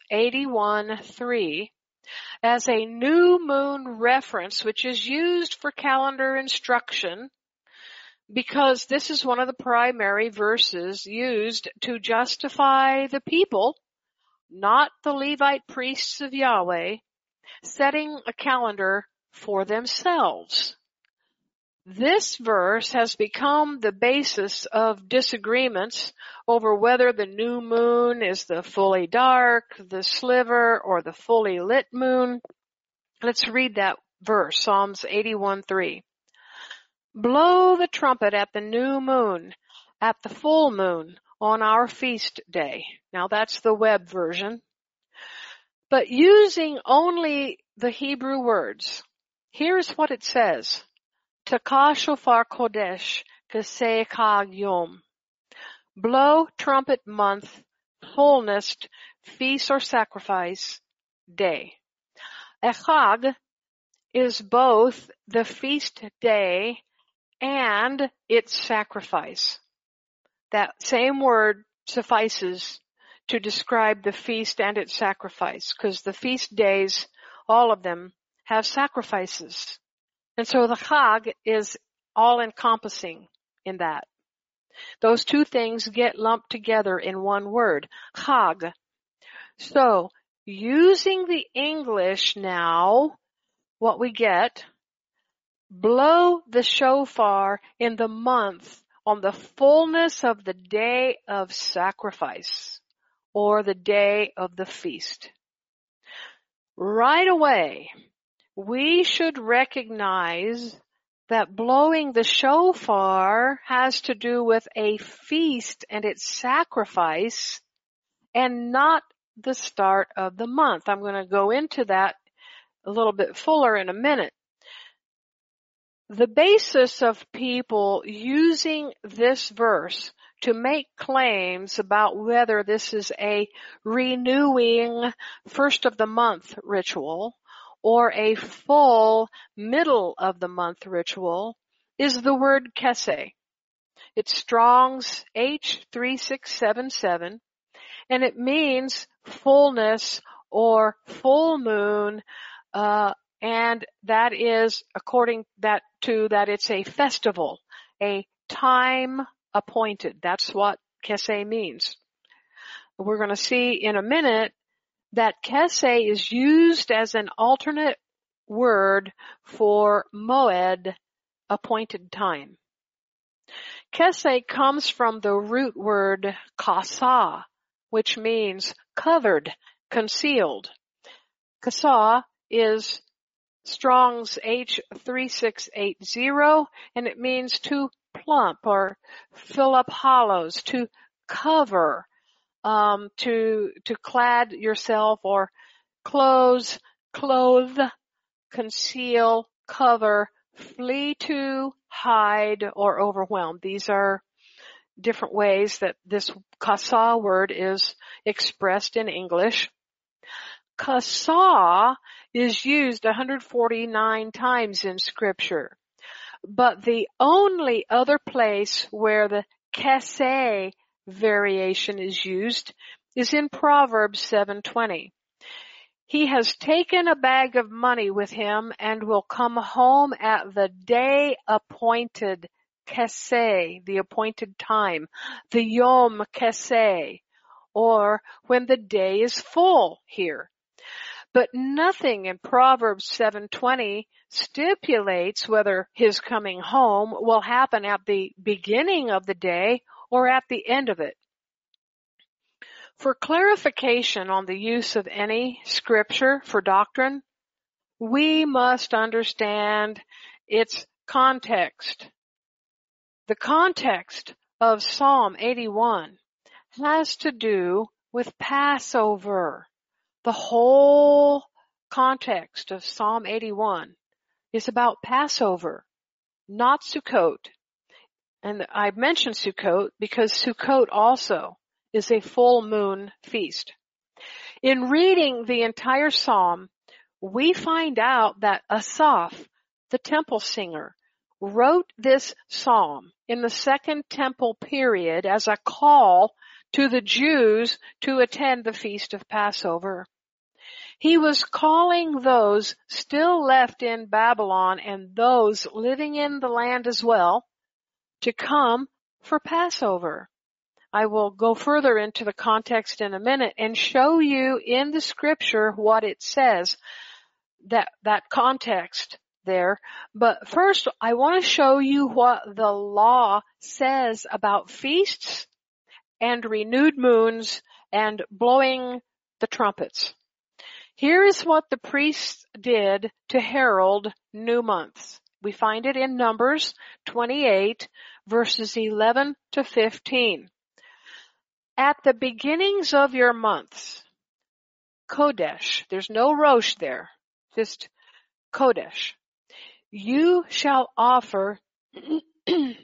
81:3 as a new moon reference, which is used for calendar instruction, because this is one of the primary verses used to justify the people, not the Levite priests of Yahweh, setting a calendar for themselves. This verse has become the basis of disagreements over whether the new moon is the fully dark, the sliver, or the fully lit moon. Let's read that verse, Psalms 81:3. "Blow the trumpet at the new moon, at the full moon, on our feast day." Now that's the web version. But using only the Hebrew words, here's what it says. Taka shofar kodesh kaseh chag yom. Blow trumpet month, fullness, feast or sacrifice, day. Echag is both the feast day and its sacrifice. That same word suffices to describe the feast and its sacrifice, because the feast days, all of them, have sacrifices. And so the Chag is all-encompassing in that. Those two things get lumped together in one word, Chag. So, using the English now, what we get, blow the shofar in the month on the fullness of the day of sacrifice, or the day of the feast. Right away, we should recognize that blowing the shofar has to do with a feast and its sacrifice, and not the start of the month. I'm going to go into that a little bit fuller in a minute. The basis of people using this verse to make claims about whether this is a renewing first of the month ritual or a full middle of the month ritual is the word keseh. It's Strong's H3677, and it means fullness or full moon, and that is according to that it's a festival, a time appointed. That's what Keseh means. We're going to see in a minute that Keseh is used as an alternate word for moed, appointed time. Keseh comes from the root word kasah, which means covered, concealed. Kasah is Strong's H3680, and it means to plump or fill up hollows, to cover, to clad yourself or clothe, conceal, cover, flee to, hide, or overwhelm. These are different ways that this kasah word is expressed in English. Kasah is used 149 times in Scripture, but the only other place where the Keseh variation is used is in Proverbs 7:20. He has taken a bag of money with him and will come home at the day appointed, Keseh, the appointed time, the Yom Keseh, or when the day is full here. But nothing in Proverbs 7:20 stipulates whether his coming home will happen at the beginning of the day or at the end of it. For clarification on the use of any scripture for doctrine, we must understand its context. The context of Psalm 81 has to do with Passover. The whole context of Psalm 81 is about Passover, not Sukkot. And I mention Sukkot because Sukkot also is a full moon feast. In reading the entire psalm, we find out that Asaph, the temple singer, wrote this psalm in the Second Temple period as a call to the Jews to attend the feast of Passover. He was calling those still left in Babylon and those living in the land as well to come for Passover. I will go further into the context in a minute and show you in the scripture what it says, that context there. But first, I want to show you what the law says about feasts and renewed moons and blowing the trumpets. Here is what the priests did to herald new months. We find it in Numbers 28, verses 11 to 15. At the beginnings of your months, Kodesh, there's no Rosh there, just Kodesh, you shall offer, and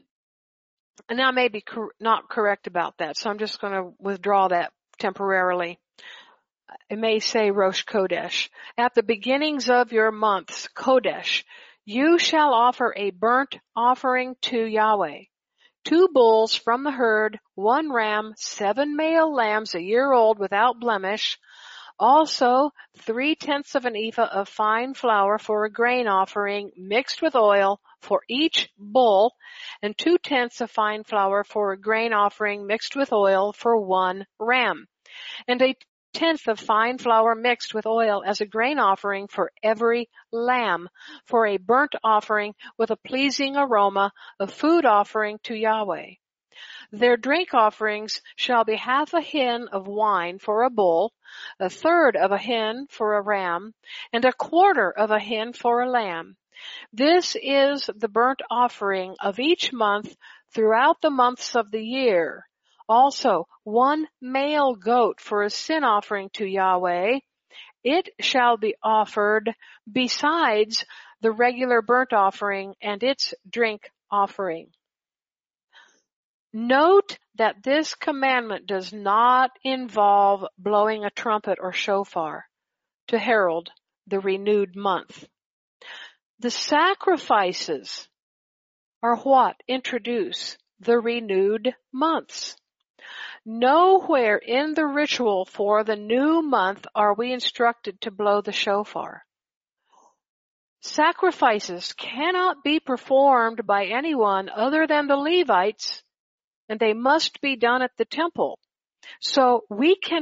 I may be not correct about that, so I'm just going to withdraw that temporarily. It may say Rosh Kodesh. At the beginnings of your months, Kodesh, you shall offer a burnt offering to Yahweh. 2 bulls from the herd, 1 ram, 7 male lambs a year old without blemish. Also 3/10 of an ephah of fine flour for a grain offering mixed with oil for each bull, and 2/10 of fine flour for a grain offering mixed with oil for 1 ram, and a 1/10 of fine flour mixed with oil as a grain offering for every lamb, for a burnt offering with a pleasing aroma, a food offering to Yahweh. Their drink offerings shall be 1/2 a hin of wine for a bull, 1/3 of a hin for a ram, and 1/4 of a hin for a lamb. This is the burnt offering of each month throughout the months of the year. Also 1 male goat for a sin offering to Yahweh. It shall be offered besides the regular burnt offering and its drink offering. Note that this commandment does not involve blowing a trumpet or shofar to herald the renewed month. The sacrifices are what introduce the renewed months. Nowhere in the ritual for the new month are we instructed to blow the shofar. Sacrifices cannot be performed by anyone other than the Levites, and they must be done at the temple. So we can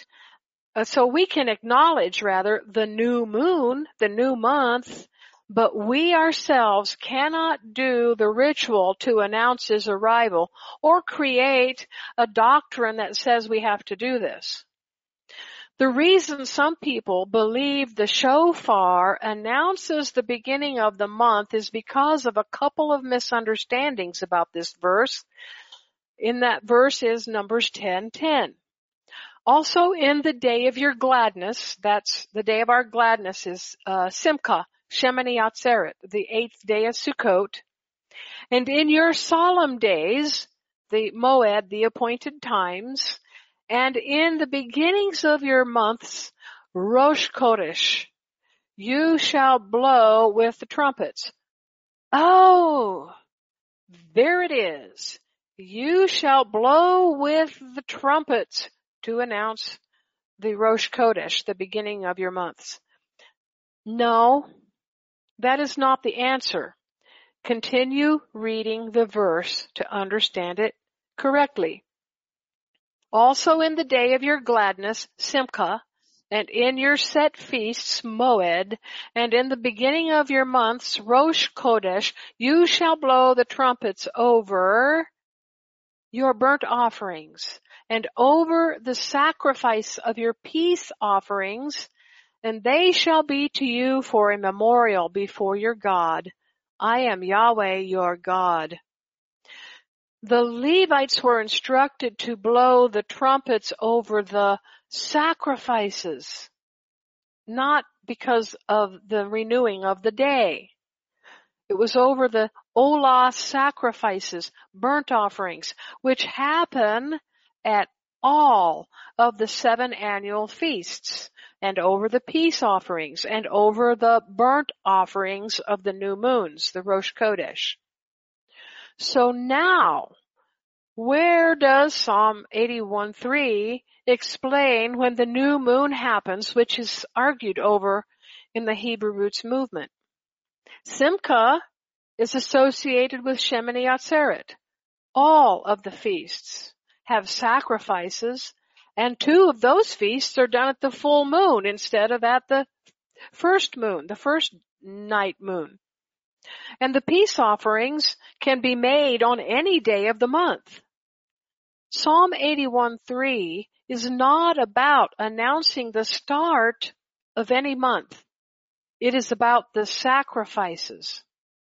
acknowledge the new moon, the new month, but we ourselves cannot do the ritual to announce his arrival or create a doctrine that says we have to do this. The reason some people believe the shofar announces the beginning of the month is because of a couple of misunderstandings about this verse. In that verse is Numbers 10:10. Also in the day of your gladness, that's the day of our gladness is Simcha, Shemini Atzeret, the 8th day of Sukkot. And in your solemn days, the Moed, the appointed times, and in the beginnings of your months, Rosh Chodesh, you shall blow with the trumpets. Oh, there it is. You shall blow with the trumpets to announce the Rosh Chodesh, the beginning of your months. No, that is not the answer. Continue reading the verse to understand it correctly. Also in the day of your gladness, Simcha, and in your set feasts, Moed, and in the beginning of your months, Rosh Chodesh, you shall blow the trumpets over your burnt offerings and over the sacrifice of your peace offerings, and they shall be to you for a memorial before your God. I am Yahweh your God. The Levites were instructed to blow the trumpets over the sacrifices, not because of the renewing of the day. It was over the Olah sacrifices, burnt offerings, which happen at all of the 7 annual feasts, and over the peace offerings, and over the burnt offerings of the new moons, the Rosh Chodesh. So now, where does Psalm 81:3 explain when the new moon happens, which is argued over in the Hebrew Roots movement? Simcha is associated with Shemini Atzeret. All of the feasts have sacrifices, and 2 of those feasts are done at the full moon instead of at the first moon, the first night moon. And the peace offerings can be made on any day of the month. Psalm 81:3 is not about announcing the start of any month. It is about the sacrifices.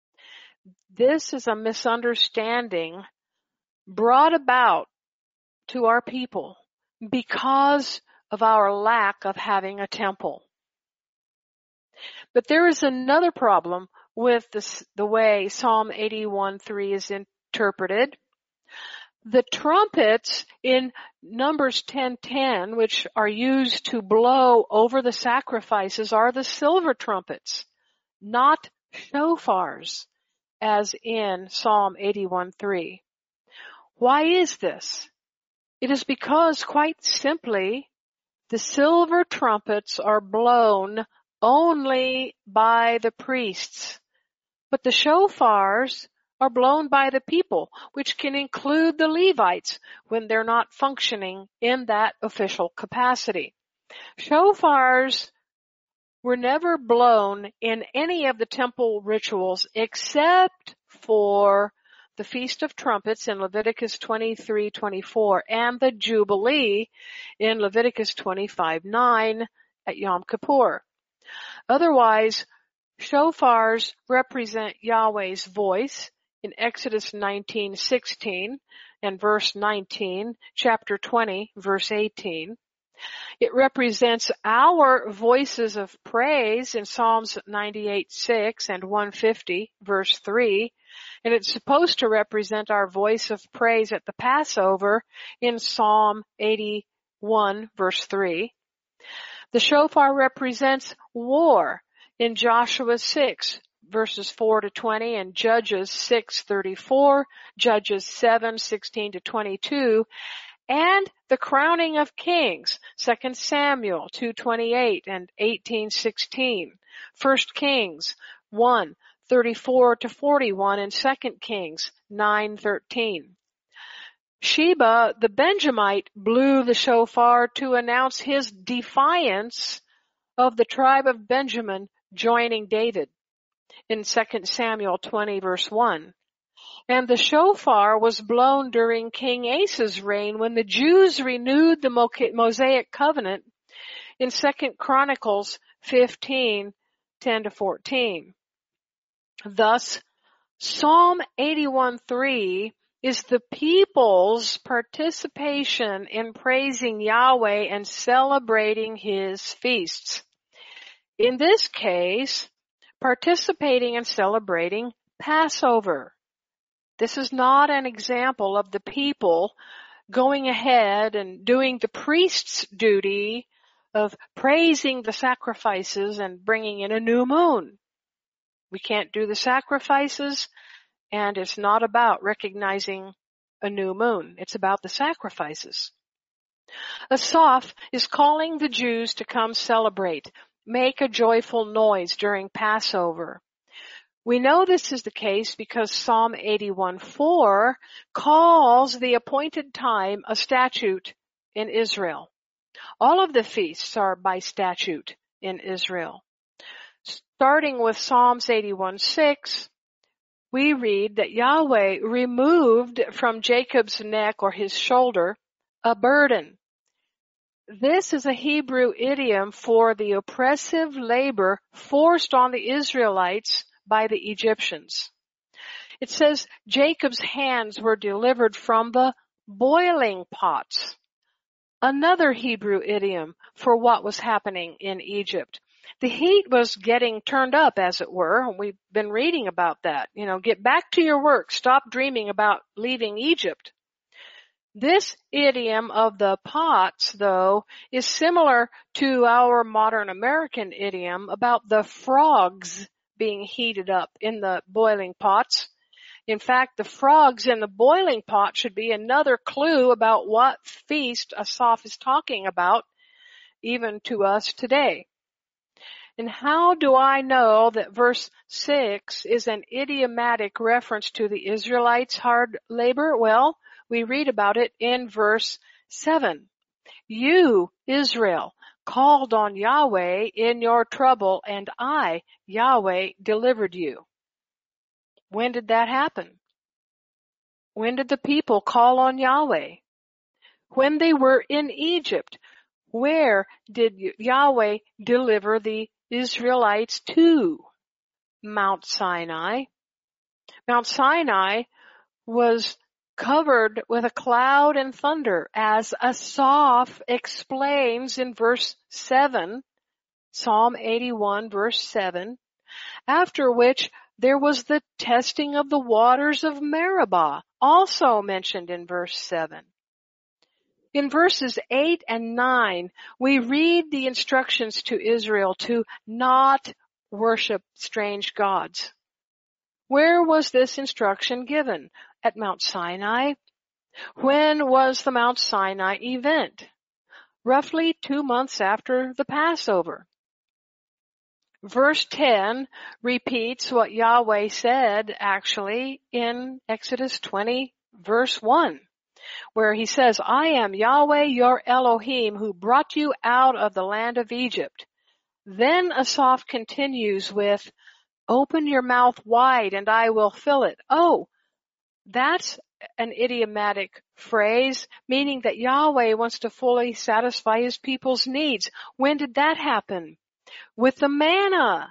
This is a misunderstanding brought about to our people because of our lack of having a temple. But there is another problem with the way Psalm 81:3 is interpreted. The trumpets in Numbers 10:10, which are used to blow over the sacrifices, are the silver trumpets, not shofars, as in Psalm 81:3. Why is this? It is because, quite simply, the silver trumpets are blown only by the priests, but the shofars are blown by the people, which can include the Levites when they're not functioning in that official capacity. Shofars were never blown in any of the temple rituals except for the Feast of Trumpets in Leviticus 23:24 and the Jubilee in Leviticus 25:9 at Yom Kippur. Otherwise, shofars represent Yahweh's voice in Exodus 19:16 and verse 19, chapter 20, verse 18. It represents our voices of praise in Psalms 98:6 and 150, verse 3. And it's supposed to represent our voice of praise at the Passover in Psalm 81, verse 3. The shofar represents war in Joshua 6, verses 4 to 20, and Judges 6:34, Judges 7:16 to 22, and the crowning of kings, 2 Samuel 2:28 and 18:16, 1 Kings 1:34-41, and 2 Kings 9:13. Sheba the Benjamite blew the shofar to announce his defiance of the tribe of Benjamin joining David in 2 Samuel 20 verse 1. And the shofar was blown during King Asa's reign when the Jews renewed the Mosaic covenant in 2 Chronicles 15:10-14. Thus, Psalm 81:3 is the people's participation in praising Yahweh and celebrating His feasts. In this case, participating and celebrating Passover. This is not an example of the people going ahead and doing the priest's duty of praising the sacrifices and bringing in a new moon. We can't do the sacrifices, and it's not about recognizing a new moon. It's about the sacrifices. Asaph is calling the Jews to come celebrate, make a joyful noise during Passover. We know this is the case because Psalm 81:4 calls the appointed time a statute in Israel. All of the feasts are by statute in Israel. Starting with Psalms 81:6, we read that Yahweh removed from Jacob's neck or his shoulder a burden. This is a Hebrew idiom for the oppressive labor forced on the Israelites by the Egyptians. It says Jacob's hands were delivered from the boiling pots. Another Hebrew idiom for what was happening in Egypt. The heat was getting turned up, as it were. We've been reading about that. Get back to your work. Stop dreaming about leaving Egypt. This idiom of the pots, though, is similar to our modern American idiom about the frogs being heated up in the boiling pots. In fact, the frogs in the boiling pot should be another clue about what feast Asaph is talking about, even to us today. And how do I know that verse 6 is an idiomatic reference to the Israelites' hard labor? Well, we read about it in verse 7. You, Israel, called on Yahweh in your trouble, and I, Yahweh, delivered you. When did that happen? When did the people call on Yahweh? When they were in Egypt. Where did Yahweh deliver the Israelites to? Mount Sinai. Mount Sinai was covered with a cloud and thunder, as Asaph explains in verse 7, Psalm 81 verse 7, after which there was the testing of the waters of Meribah, also mentioned in verse 7. In verses 8 and 9, we read the instructions to Israel to not worship strange gods. Where was this instruction given? At Mount Sinai. When was the Mount Sinai event? Roughly 2 months after the Passover. Verse 10 repeats what Yahweh said actually in Exodus 20 verse 1, where he says, I am Yahweh your Elohim who brought you out of the land of Egypt. Then Asaph continues with, open your mouth wide and I will fill it. Oh, that's an idiomatic phrase, meaning that Yahweh wants to fully satisfy his people's needs. When did that happen? With the manna.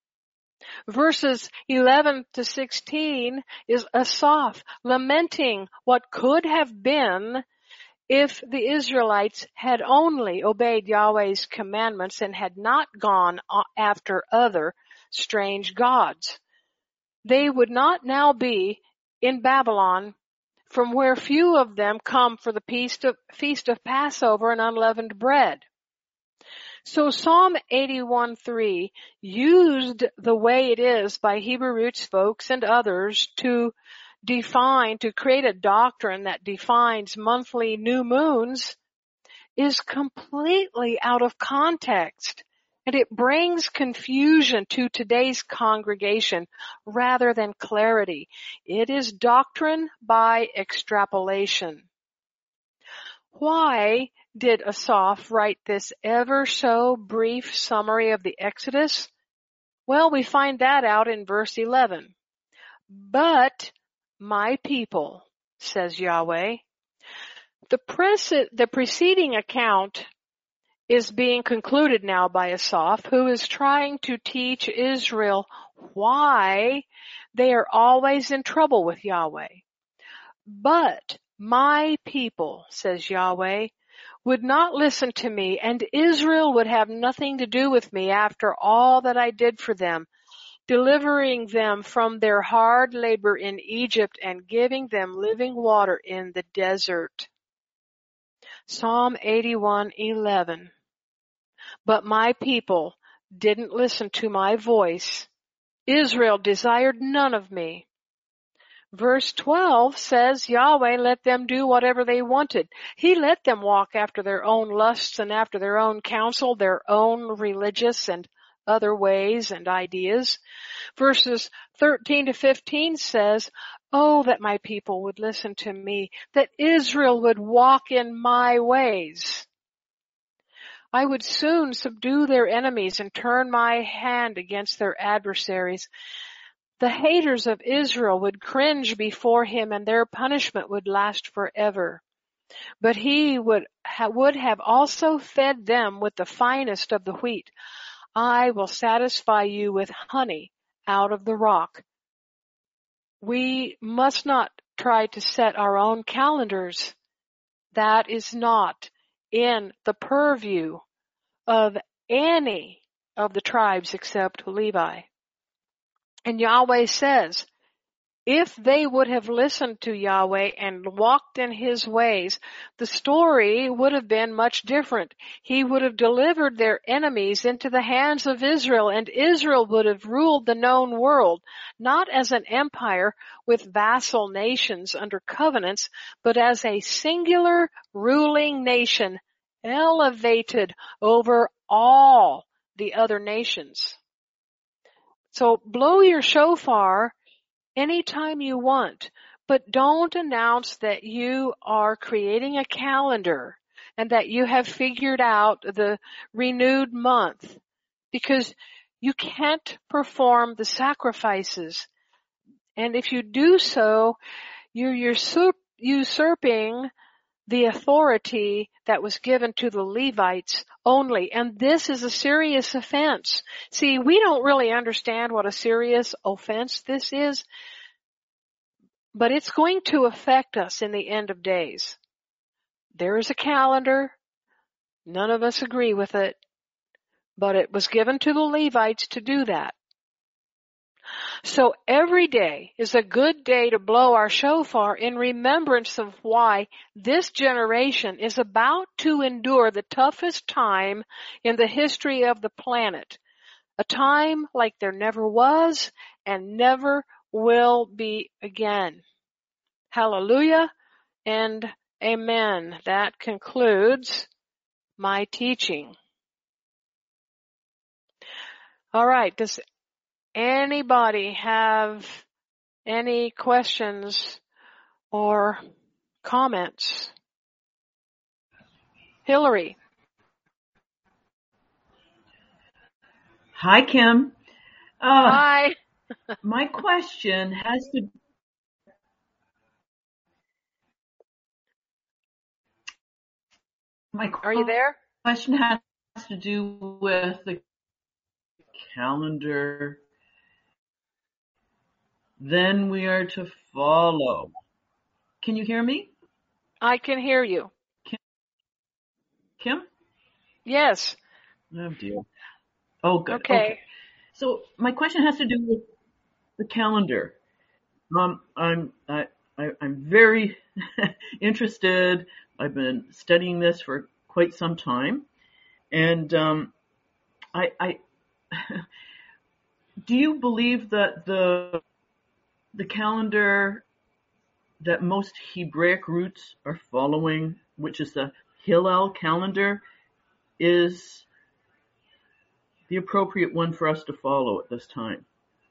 Verses 11 to 16 is Asaph lamenting what could have been if the Israelites had only obeyed Yahweh's commandments and had not gone after other strange gods. They would not now be in Babylon, from where few of them come for the feast of Passover and unleavened bread. So Psalm 81:3 used the way it is by Hebrew roots folks and others to to create a doctrine that defines monthly new moons is completely out of context. And it brings confusion to today's congregation rather than clarity. It is doctrine by extrapolation. Why did Asaph write this ever so brief summary of the Exodus? Well, we find that out in verse 11. But my people, says Yahweh. The preceding account is being concluded now by Asaph, who is trying to teach Israel why they are always in trouble with Yahweh. But my people, says Yahweh, would not listen to me, and Israel would have nothing to do with me after all that I did for them, delivering them from their hard labor in Egypt and giving them living water in the desert. Psalm 81:11. But my people didn't listen to my voice. Israel desired none of me. Verse 12 says Yahweh let them do whatever they wanted. He let them walk after their own lusts and after their own counsel, their own religious and other ways and ideas. Verses 13 to 15 says, oh, that my people would listen to me, that Israel would walk in my ways. I would soon subdue their enemies and turn my hand against their adversaries. The haters of Israel would cringe before him, and their punishment would last forever. But he would have also fed them with the finest of the wheat. I will satisfy you with honey out of the rock. We must not try to set our own calendars. That is not in the purview of any of the tribes except Levi. And Yahweh says, if they would have listened to Yahweh and walked in his ways, the story would have been much different. He would have delivered their enemies into the hands of Israel, and Israel would have ruled the known world, not as an empire with vassal nations under covenants, but as a singular ruling nation, elevated over all the other nations. So blow your shofar anytime you want, but don't announce that you are creating a calendar and that you have figured out the renewed month, because you can't perform the sacrifices. And if you do so, you're usurping the authority that was given to the Levites only. And this is a serious offense. See, we don't really understand what a serious offense this is, but it's going to affect us in the end of days. There is a calendar. None of us agree with it, but it was given to the Levites to do that. So every day is a good day to blow our shofar in remembrance of why this generation is about to endure the toughest time in the history of the planet. A time like there never was and never will be again. Hallelujah and amen. That concludes my teaching. All right. Does anybody have any questions or comments? Hillary. Hi, Kim. Hi. My question has to... Are you there? Question has to do with the calendar. Then we are to follow. Can you hear me? I can hear you. Kim? Yes. Oh dear. Oh, good. Okay. So my question has to do with the calendar. I'm very interested. I've been studying this for quite some time, and I do you believe that the calendar that most Hebraic roots are following, which is the Hillel calendar, is the appropriate one for us to follow at this time?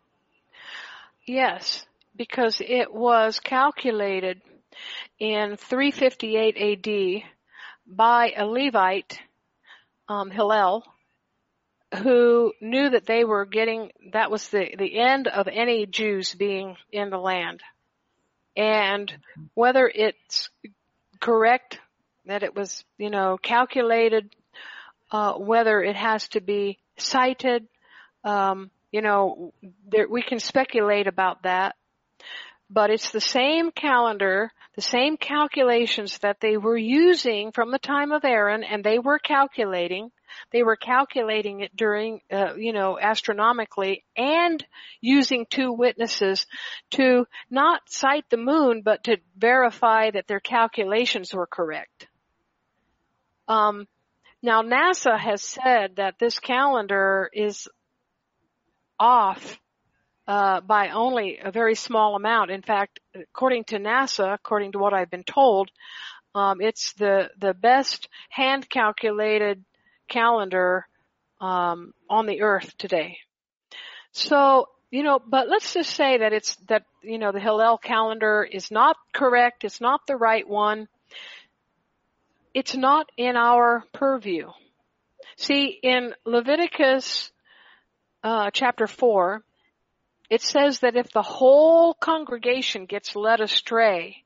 Yes, because it was calculated in 358 AD by a Levite, Hillel, who knew that they were that was the end of any Jews being in the land. And whether it's correct that it was, calculated, whether it has to be cited, we can speculate about that. But it's the same calendar, the same calculations that they were using from the time of Aaron, and they were calculating it during, astronomically, and using two witnesses to not cite the moon, but to verify that their calculations were correct. Now NASA has said that this calendar is off by only a very small amount. In fact, according to NASA, according to what I've been told, it's the best hand calculated calendar on the earth today. So, but let's just say that the Hillel calendar is not correct, it's not the right one. It's not in our purview. See, in Leviticus chapter 4, it says that if the whole congregation gets led astray,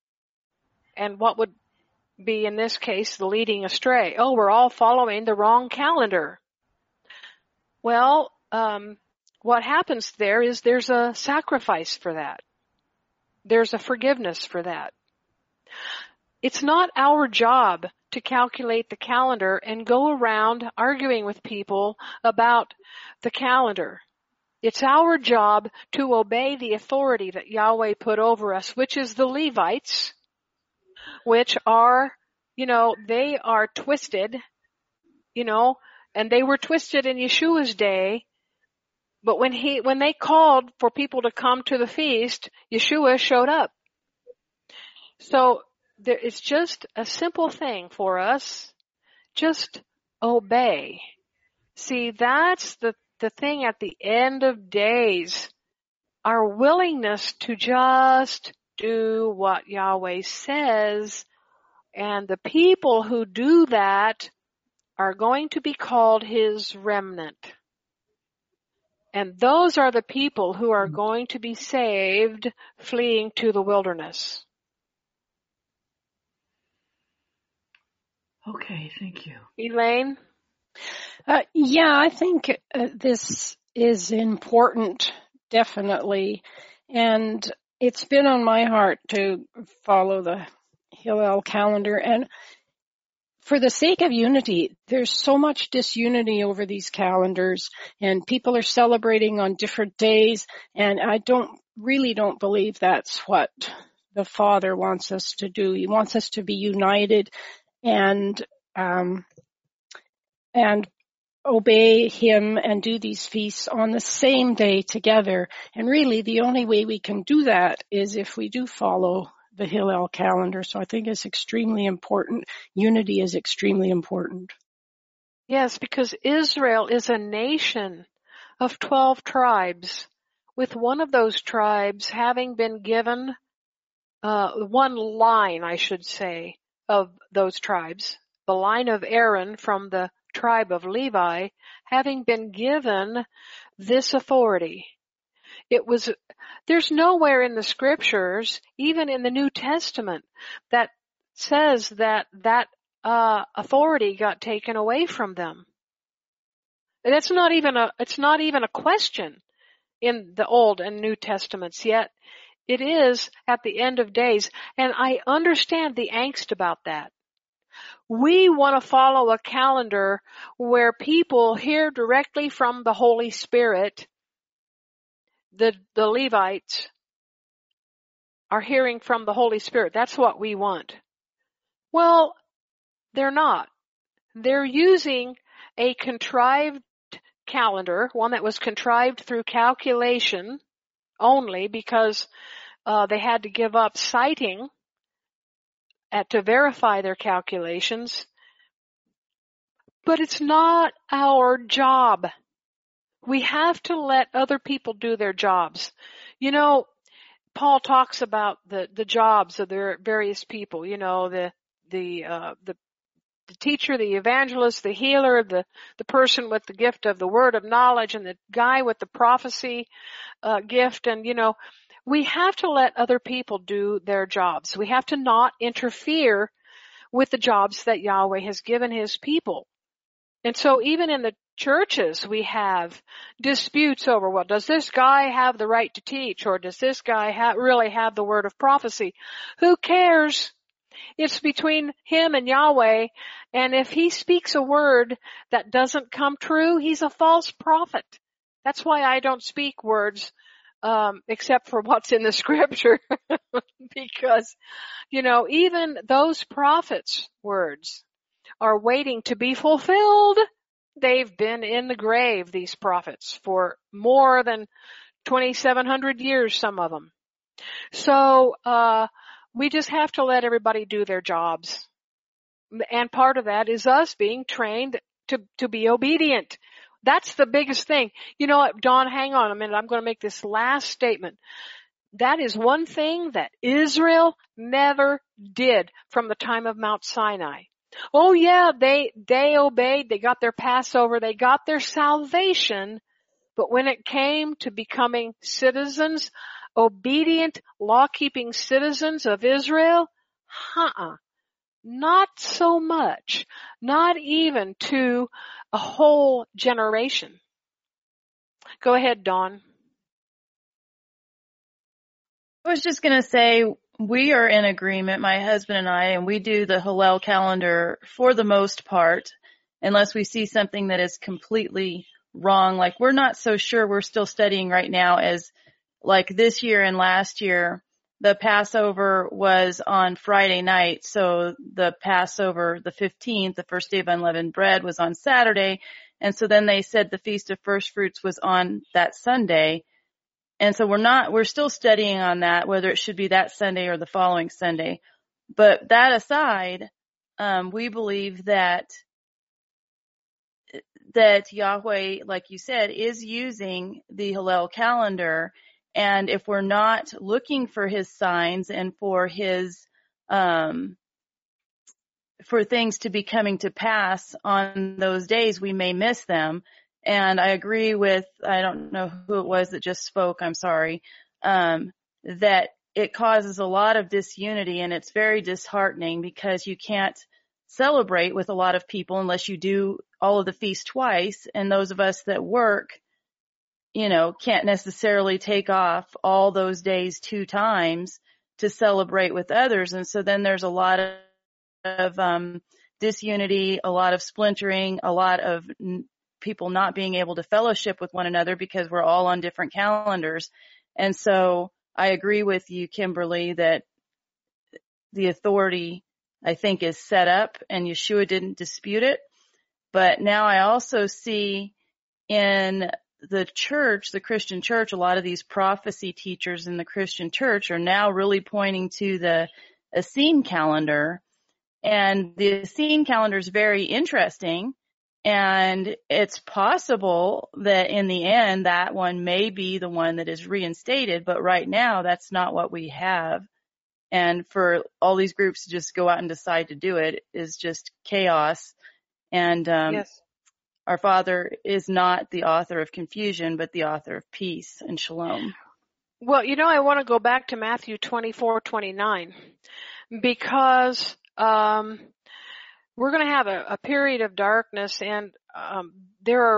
and what would be in this case the leading astray? Oh, we're all following the wrong calendar. Well, what happens there is there's a sacrifice for that. There's a forgiveness for that. It's not our job to calculate the calendar and go around arguing with people about the calendar. It's our job to obey the authority that Yahweh put over us, which is the Levites, which are, they are twisted, and they were twisted in Yeshua's day. But when they called for people to come to the feast, Yeshua showed up. So it's just a simple thing for us. Just obey. See, that's the thing at the end of days. Our willingness to just do what Yahweh says, and the people who do that are going to be called His remnant. And those are the people who are going to be saved, fleeing to the wilderness. Okay, thank you. Elaine? Yeah, I think this is important, definitely. And it's been on my heart to follow the Hillel calendar. And for the sake of unity, there's so much disunity over these calendars, and people are celebrating on different days. And I really don't believe that's what the Father wants us to do. He wants us to be united and obey Him and do these feasts on the same day together. And really, the only way we can do that is if we do follow the Hillel calendar. So I think it's extremely important. Unity is extremely important. Yes, because Israel is a nation of 12 tribes, with one of those tribes having been given one line, I should say, of those tribes, the line of Aaron from the tribe of Levi, having been given this authority. There's nowhere in the scriptures, even in the New Testament, that says that authority got taken away from them. It's not even a question in the Old and New Testaments, yet it is at the end of days. And I understand the angst about that. We want to follow a calendar where people hear directly from the Holy Spirit. The Levites are hearing from the Holy Spirit. That's what we want. Well, they're not. They're using a contrived calendar, one that was contrived through calculation only, because They had to give up sighting to verify their calculations. But it's not our job. We have to let other people do their jobs. You know, Paul talks about the jobs of the various people. You know, the teacher, the evangelist, the healer, the person with the gift of the word of knowledge, and the guy with the prophecy gift. And, you know, we have to let other people do their jobs. We have to not interfere with the jobs that Yahweh has given his people. And so even in the churches, we have disputes over, well, does this guy have the right to teach, or does this guy really have the word of prophecy? Who cares? It's between him and Yahweh, and if he speaks a word that doesn't come true, he's a false prophet. That's why I don't speak words except for what's in the scripture, because, you know, even those prophets' words are waiting to be fulfilled. They've been in the grave, these prophets, for more than 2,700 years, some of them. So, we just have to let everybody do their jobs. And part of that is us being trained to be obedient. That's the biggest thing. You know what, Dawn, hang on a minute. I'm going to make this last statement. That is one thing that Israel never did from the time of Mount Sinai. Oh yeah, they obeyed, they got their Passover, they got their salvation, but when it came to becoming citizens, obedient, law-keeping citizens of Israel, not so much, not even to a whole generation. Go ahead, Dawn. I was just going to say, we are in agreement, my husband and I, and we do the Hillel calendar for the most part, unless we see something that is completely wrong. Like, we're not so sure. We're still studying right now, as like this year and last year, the Passover was on Friday night. So the Passover, the 15th, the first day of unleavened bread, was on Saturday. And so then they said the Feast of First Fruits was on that Sunday. And so we're still studying on that, whether it should be that Sunday or the following Sunday. But that aside, we believe that Yahweh, like you said, is using the Hillel calendar. And if we're not looking for his signs and for his, for things to be coming to pass on those days, we may miss them. And I agree with, I don't know who it was that just spoke, I'm sorry, that it causes a lot of disunity, and it's very disheartening because you can't celebrate with a lot of people unless you do all of the feasts twice. And those of us that work, you know, can't necessarily take off all those days 2 times to celebrate with others. And so then there's a lot of disunity, a lot of splintering, a lot of people not being able to fellowship with one another because we're all on different calendars. And so I agree with you, Kimberly, that the authority, I think, is set up, and Yeshua didn't dispute it. But now I also see in the church, the Christian church, a lot of these prophecy teachers in the Christian church are now really pointing to the Essene calendar. And the Essene calendar is very interesting. And it's possible that in the end, that one may be the one that is reinstated. But right now, that's not what we have. And for all these groups to just go out and decide to do it is just chaos. And Yes. Our Father is not the author of confusion, but the author of peace and shalom. Well, you know, I want to go back to Matthew 24:29 because we're going to have a period of darkness, and there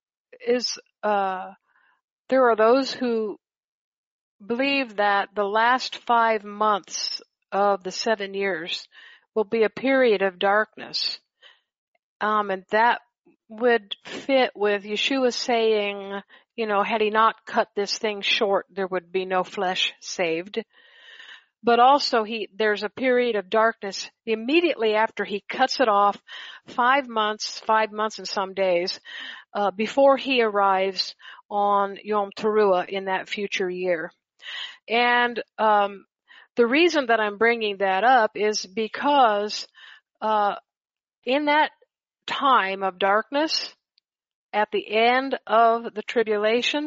are those who believe that the last 5 months of the 7 years will be a period of darkness, and that would fit with Yeshua saying, you know, had he not cut this thing short, there would be no flesh saved. But also there's a period of darkness immediately after he cuts it off, 5 months and some days, before he arrives on Yom Teruah in that future year. And the reason that I'm bringing that up is because in that time of darkness, at the end of the tribulation,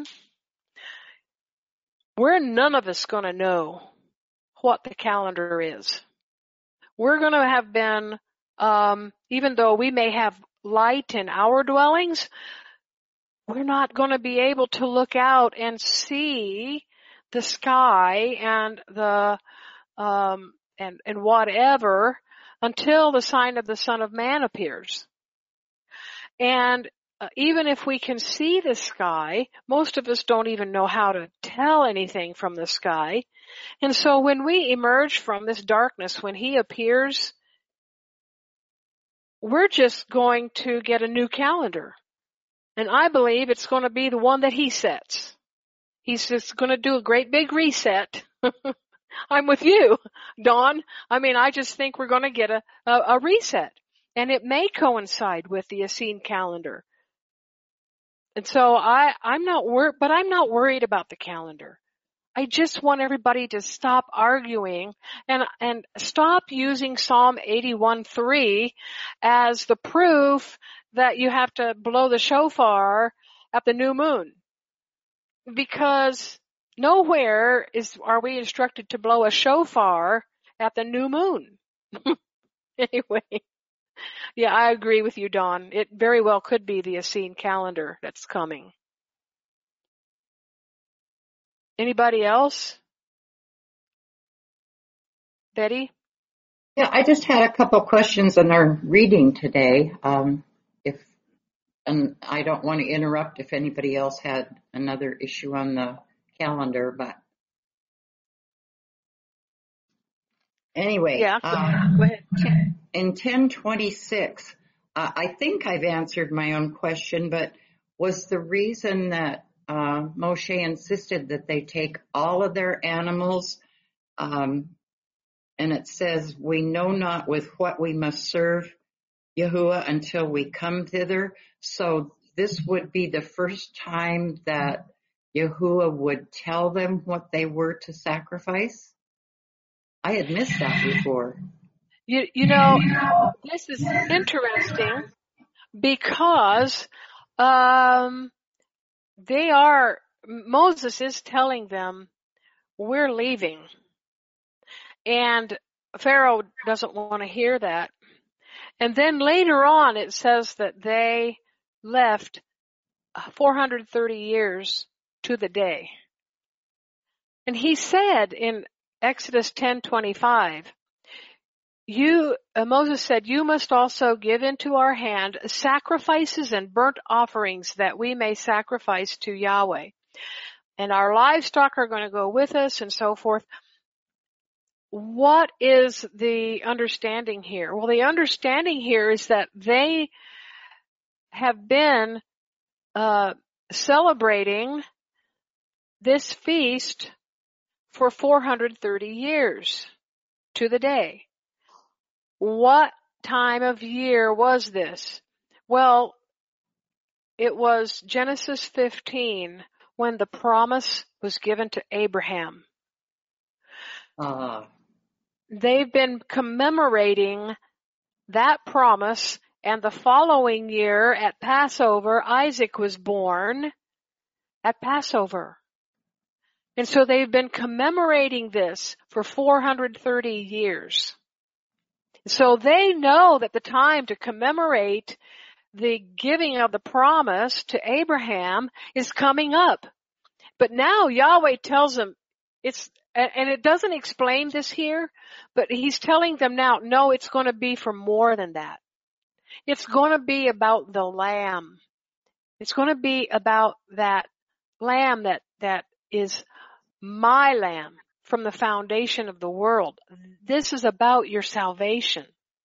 we're none of us going to know what the calendar is. We're going to have been, even though we may have light in our dwellings, we're not going to be able to look out and see the sky and the and whatever until the sign of the Son of Man appears. And even if we can see the sky, most of us don't even know how to tell anything from the sky. And so when we emerge from this darkness, when he appears, we're just going to get a new calendar. And I believe it's going to be the one that he sets. He's just going to do a great big reset. I'm with you, Dawn. I mean, I just think we're going to get a reset. And it may coincide with the Essene calendar. And so I'm not worried about the calendar. I just want everybody to stop arguing and stop using Psalm 81:3 as the proof that you have to blow the shofar at the new moon. Because nowhere are we instructed to blow a shofar at the new moon. Anyway. Yeah, I agree with you, Dawn. It very well could be the Essene calendar that's coming. Anybody else? Betty? Yeah, I just had a couple questions on our reading today. And I don't want to interrupt if anybody else had another issue on the calendar, but anyway. Yeah, go ahead. In 10:26, I think I've answered my own question, but was the reason that Moshe insisted that they take all of their animals, and it says, we know not with what we must serve Yahuwah until we come thither. So this would be the first time that Yahuwah would tell them what they were to sacrifice? I had missed that before. You know, this is interesting because Moses is telling them, we're leaving. And Pharaoh doesn't want to hear that. And then later on it says that they left 430 years to the day. And he said in Exodus 10:25, Moses said, you must also give into our hand sacrifices and burnt offerings that we may sacrifice to Yahweh. And our livestock are going to go with us and so forth. What is the understanding here? Well, the understanding here is that they have been celebrating this feast for 430 years to the day. What time of year was this? Well, it was Genesis 15 when the promise was given to Abraham. They've been commemorating that promise, and the following year at Passover, Isaac was born at Passover. And so they've been commemorating this for 430 years. So they know that the time to commemorate the giving of the promise to Abraham is coming up. But now Yahweh tells them and it doesn't explain this here, but he's telling them now, no, it's going to be for more than that. It's going to be about the lamb. It's going to be about that lamb that is my lamb from the foundation of the world. This is about your salvation.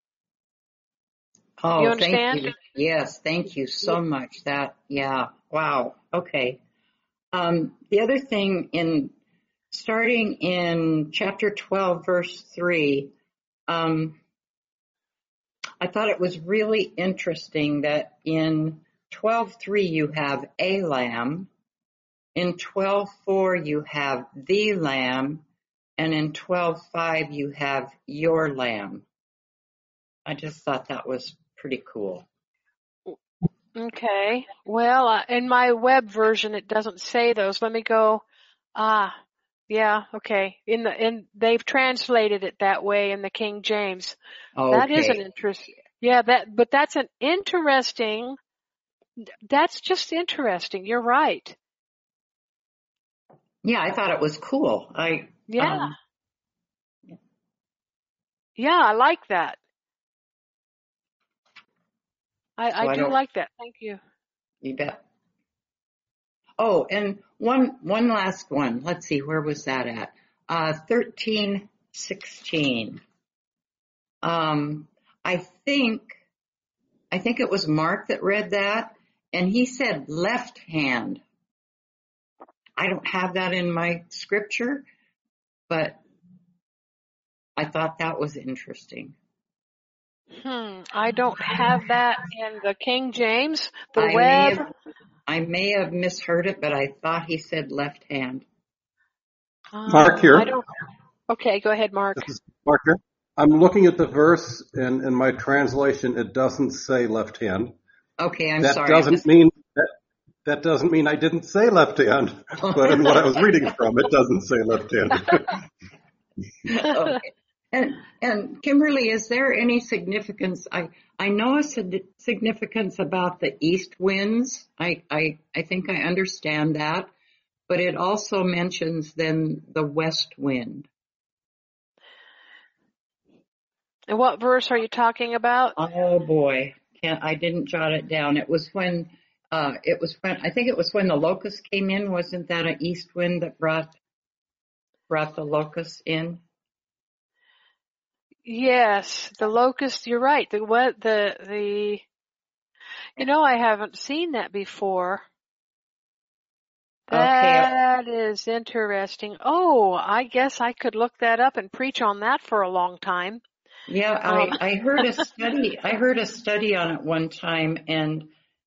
Oh, you understand? Thank you. Yes, thank you so much. Wow. Okay. The other thing starting in chapter 12, verse 3, I thought it was really interesting that in 12:3 you have a lamb, In 12:4 you have the lamb, and in 12:5 you have your lamb. I just thought that was pretty cool. Okay. Well, in my web version, it doesn't say those. Let me go. Yeah. Okay. They've translated it that way in the King James. Okay. That is an interest. Yeah. But that's an interesting. That's just interesting. You're right. Yeah, I thought it was cool. Yeah. Yeah, I like that. I do like that. Thank you. You bet. Oh, and one last one. Let's see, where was that at? 13:16. I think it was Mark that read that, and he said left hand. I don't have that in my scripture, but I thought that was interesting. I don't have that in the King James. I may have misheard it, but I thought he said left hand. Mark here. Okay, go ahead, Mark. This is Mark here. I'm looking at the verse, and in my translation, it doesn't say left hand. Okay, I'm sorry. That doesn't mean I didn't say left hand, but in what I was reading from, it doesn't say left hand. Okay. And Kimberly, is there any significance? I know a significance about the east winds. I think I understand that, but it also mentions then the west wind. And what verse are you talking about? Oh boy, I didn't jot it down. It was when I think it was when the locust came in. Wasn't that an east wind that brought the locusts in? Yes, the locust. You're right. I haven't seen that before. That is interesting. Oh, I guess I could look that up and preach on that for a long time. Yeah, I heard a study. I heard a study on it one time, and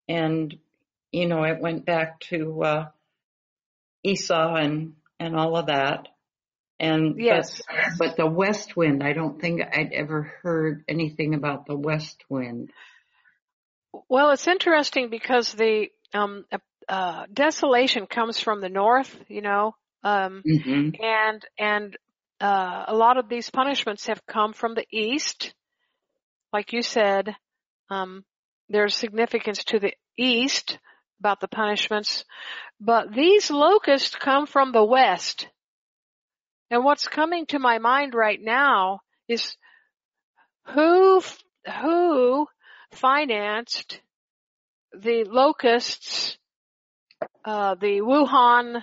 it went back to Esau and all of that. And yes, but the west wind, I don't think I'd ever heard anything about the west wind. Well, it's interesting because the desolation comes from the north, and a lot of these punishments have come from the east. Like you said, there's significance to the east about the punishments, but these locusts come from the west. And what's coming to my mind right now is who financed the locusts, the Wuhan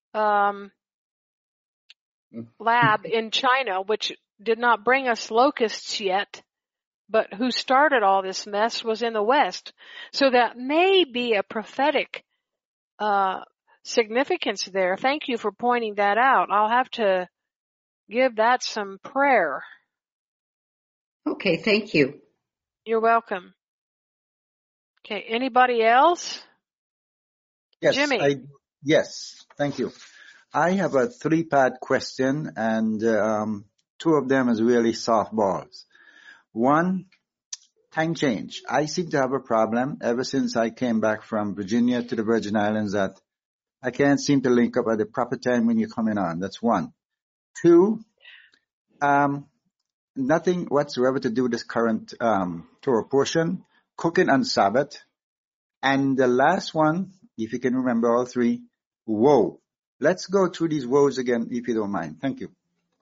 lab in China, which did not bring us locusts yet, but who started all this mess was in the West. So that may be a prophetic significance there. Thank you for pointing that out. I'll have to give that some prayer. Okay, thank you. You're welcome. Okay, anybody else? Yes, Jimmy. Yes, thank you. I have a 3-part question, and 2 of them is really softballs. One, time change. I seem to have a problem ever since I came back from Virginia to the Virgin Islands that I can't seem to link up at the proper time when you're coming on. That's 1. 2, nothing whatsoever to do with this current Torah portion, cooking on Sabbath. And the last one, if you can remember all 3, woe. Let's go through these woes again, if you don't mind. Thank you.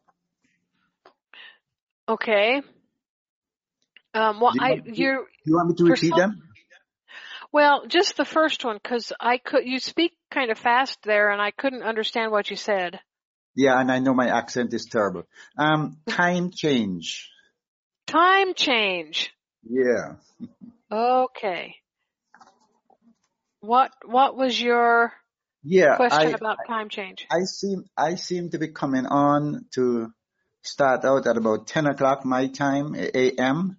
Okay. Do you want me to repeat them? Well, just the first one, because you speak kind of fast there, and I couldn't understand what you said. Yeah, and I know my accent is terrible. Time change. Time change. Yeah. Okay. What was your question about time change? I seem to be coming on to start out at about 10 o'clock my time, a.m.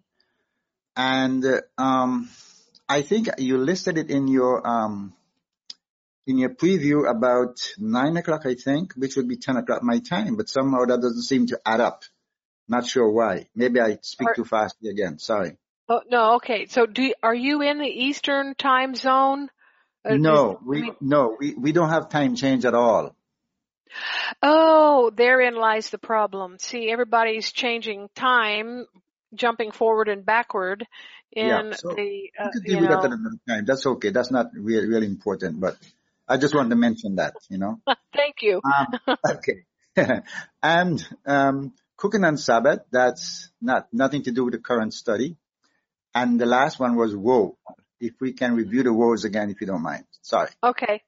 And I think you listed it in your in your preview about 9 o'clock, I think, which would be 10 o'clock my time, but somehow that doesn't seem to add up. Not sure why. Maybe I speak too fast again. Sorry. Oh, no, okay. So are you in the Eastern time zone? No, we don't have time change at all. Oh, therein lies the problem. See, everybody's changing time, jumping forward and backward in So the, you could deal with that at another time. That's okay. That's not really important, but I just wanted to mention that, Thank you. Okay. And cooking on Sabbath, that's nothing to do with the current study. And the last one was woe. If we can review the woes again, if you don't mind. Sorry. Okay.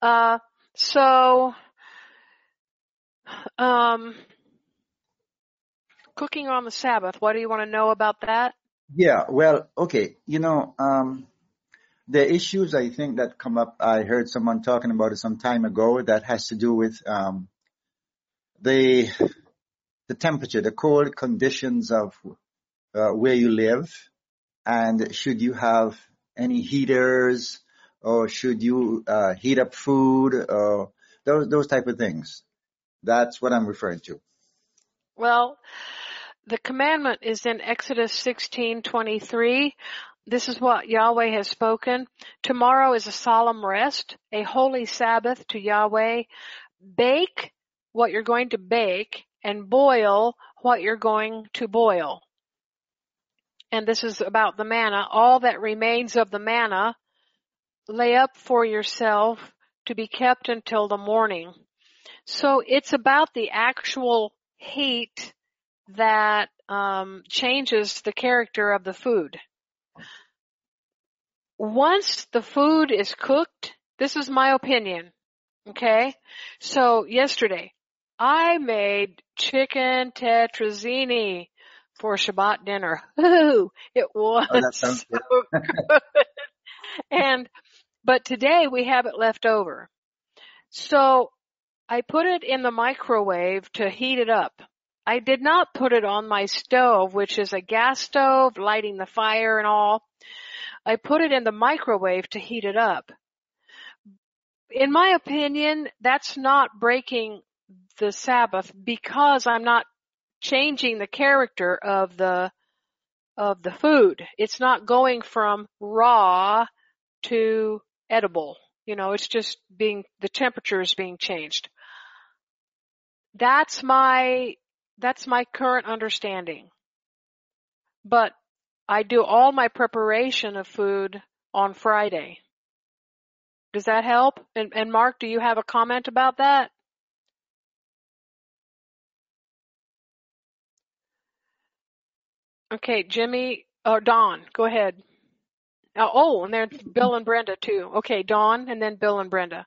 So cooking on the Sabbath, what do you want to know about that? Yeah, well, okay. The issues I think that come up, I heard someone talking about it some time ago, that has to do with the temperature, the cold conditions of where you live, and should you have any heaters, or should you heat up food, or those type of things. That's what I'm referring to. Well, the commandment is in Exodus 16:23. This is what Yahweh has spoken. Tomorrow is a solemn rest, a holy Sabbath to Yahweh. Bake what you're going to bake and boil what you're going to boil. And this is about the manna. All that remains of the manna, lay up for yourself to be kept until the morning. So it's about the actual heat that changes the character of the food. Once the food is cooked, this is my opinion, okay? So yesterday, I made chicken tetrazzini for Shabbat dinner. Ooh, it was that sounds so good. But today we have it left over. So I put it in the microwave to heat it up. I did not put it on my stove, which is a gas stove, lighting the fire and all. I put it in the microwave to heat it up. In my opinion, that's not breaking the Sabbath, because I'm not changing the character of the food. It's not going from raw to edible. It's just the temperature is being changed. That's my current understanding. But I do all my preparation of food on Friday. Does that help? And Mark, do you have a comment about that? Okay, Jimmy, or Dawn, go ahead. Oh, and there's Bill and Brenda too. Okay, Dawn, and then Bill and Brenda.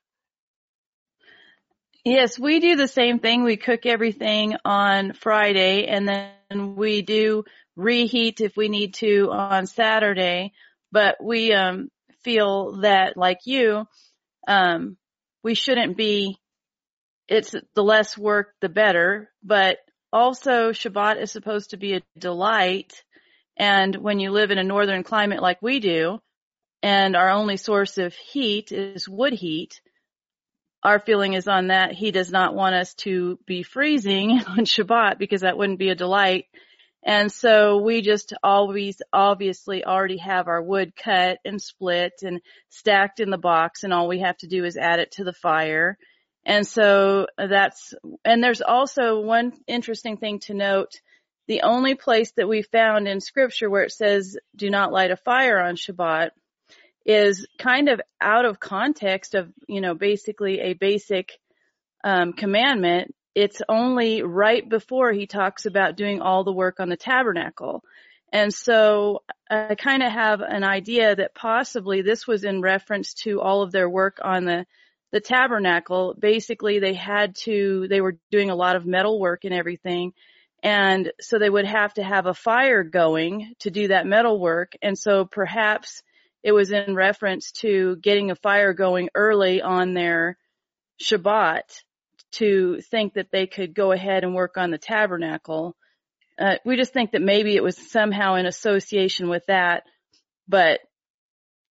Yes, we do the same thing. We cook everything on Friday, and then we do reheat if we need to on Saturday. But we feel that, like you, we shouldn't be, it's the less work, the better. But also, Shabbat is supposed to be a delight. And when you live in a northern climate like we do, and our only source of heat is wood heat, our feeling is on that he does not want us to be freezing on Shabbat, because that wouldn't be a delight. And so we just always obviously already have our wood cut and split and stacked in the box, and all we have to do is add it to the fire. And so and there's also one interesting thing to note. The only place that we found in scripture where it says do not light a fire on Shabbat is kind of out of context of, basically a basic commandment. It's only right before he talks about doing all the work on the tabernacle. And so I kind of have an idea that possibly this was in reference to all of their work on the tabernacle. Basically, they were doing a lot of metal work and everything. And so they would have to have a fire going to do that metal work. And so perhaps it was in reference to getting a fire going early on their Shabbat to think that they could go ahead and work on the tabernacle. We just think that maybe it was somehow in association with that, but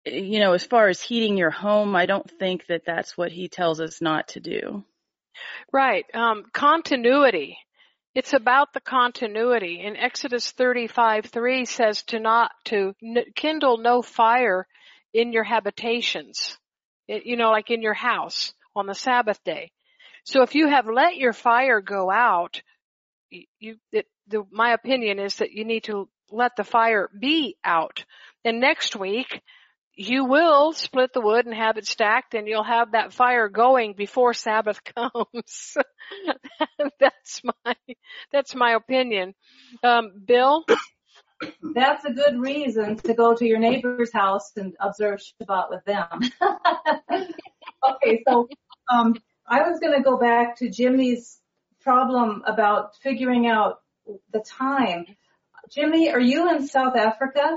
as far as heating your home, I don't think that that's what he tells us not to do. Right. Continuity. It's about the continuity. In Exodus 35:3 says to kindle no fire in your habitations, like in your house on the Sabbath day. So if you have let your fire go out, my opinion is that you need to let the fire be out. And next week, you will split the wood and have it stacked, and you'll have that fire going before Sabbath comes. That's my opinion. Bill? That's a good reason to go to your neighbor's house and observe Shabbat with them. Okay, so I was going to go back to Jimmy's problem about figuring out the time. Jimmy, are you in South Africa?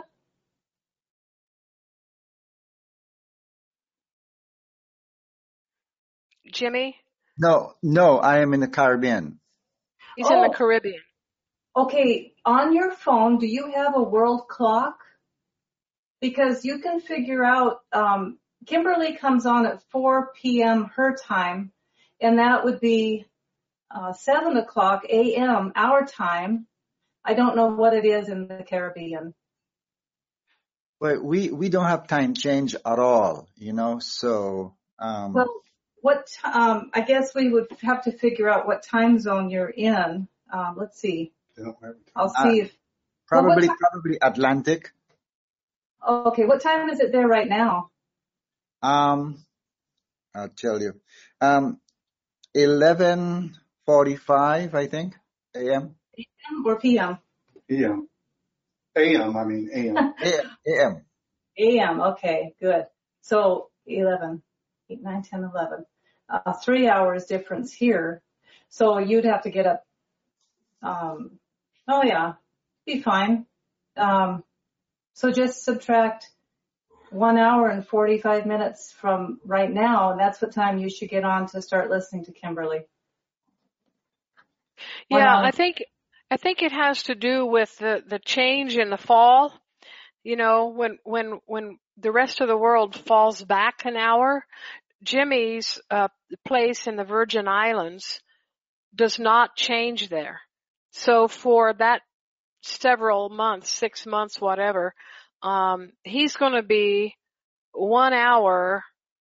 Jimmy? No, I am in the Caribbean. He's in the Caribbean. Okay, on your phone, do you have a world clock? Because you can figure out, Kimberly comes on at 4 p.m. her time, and that would be 7 o'clock a.m. our time. I don't know what it is in the Caribbean. Well, we don't have time change at all, so. Well, I guess we would have to figure out what time zone you're in. Let's see. I'll see if. Probably Atlantic. Okay, what time is it there right now? I'll tell you. 11:45, I think, a.m. AM or PM? AM. AM, I mean AM. AM. AM, okay, good. So 11, 8, 9, 10, 11. 3 hours difference here. So you'd have to get up. Be fine. So just subtract 1 hour and 45 minutes from right now, and that's what time you should get on to start listening to Kimberly. Yeah, I think it has to do with the change in the fall. When the rest of the world falls back an hour, Jimmy's place in the Virgin Islands does not change there. So for that several months, 6 months, whatever, he's going to be 1 hour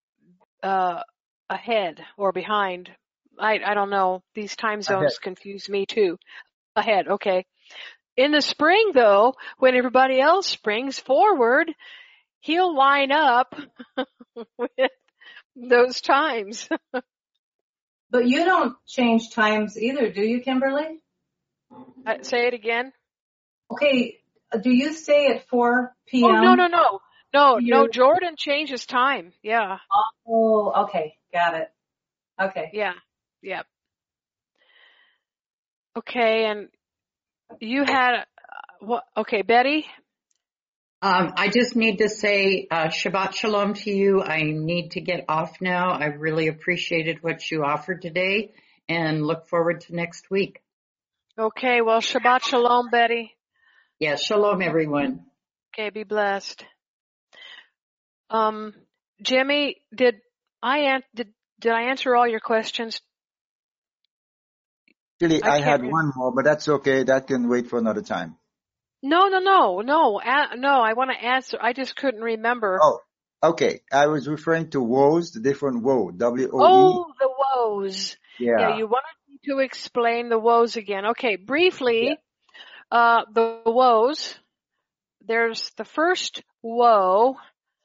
ahead or behind. I don't know. These time zones confuse me too. Ahead, okay. In the spring, though, when everybody else springs forward, he'll line up with those times. But you don't change times either, do you, Kimberly? Say it again. Okay, do you stay at 4 p.m.? Oh, no, Jordan changes time, yeah. Oh, okay, got it. Okay. Yeah. Okay, and you had, okay, Betty? I just need to say Shabbat Shalom to you. I need to get off now. I really appreciated what you offered today and look forward to next week. Okay, well, Shabbat Shalom, Betty. Yeah, Shalom, everyone. Okay, be blessed. Jimmy, did I answer all your questions? Actually, I had one more, but that's okay. That can wait for another time. No. I want to answer. I just couldn't remember. Oh, okay. I was referring to woes, the different woe, W-O-E. Oh, the woes. Yeah, you wanted me to explain the woes again. Okay, briefly, the woes. There's the first woe,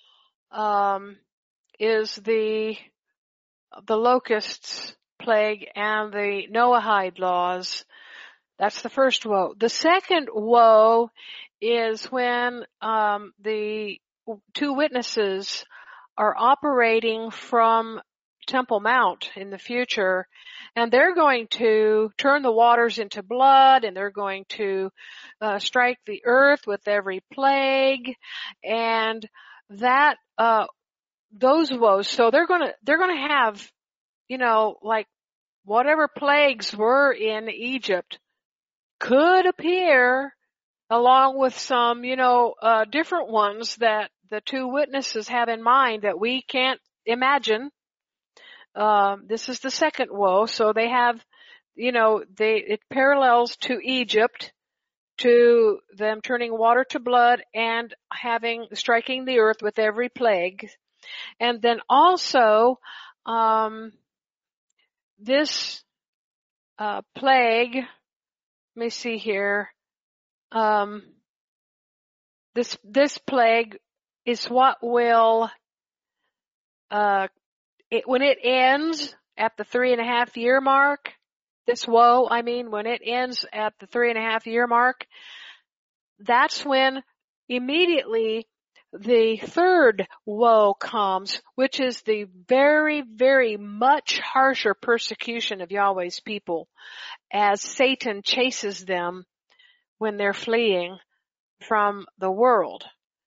is the locusts plague and the Noahide laws. That's the first woe. The second woe is when the two witnesses are operating from Temple Mount in the future, and they're going to turn the waters into blood, and they're going to strike the earth with every plague, and that those woes. So they're going to have, like whatever plagues were in Egypt could appear along with some, different ones that the two witnesses have in mind that we can't imagine. This is the second woe, so they have, it parallels to Egypt, to them turning water to blood and striking the earth with every plague. And then also, this plague, let me see here, this plague is what will, when it ends at the 3.5 year mark, this woe, when it ends at the 3.5 year mark, that's when immediately the third woe comes, which is the very, very much harsher persecution of Yahweh's people as Satan chases them when they're fleeing from the world.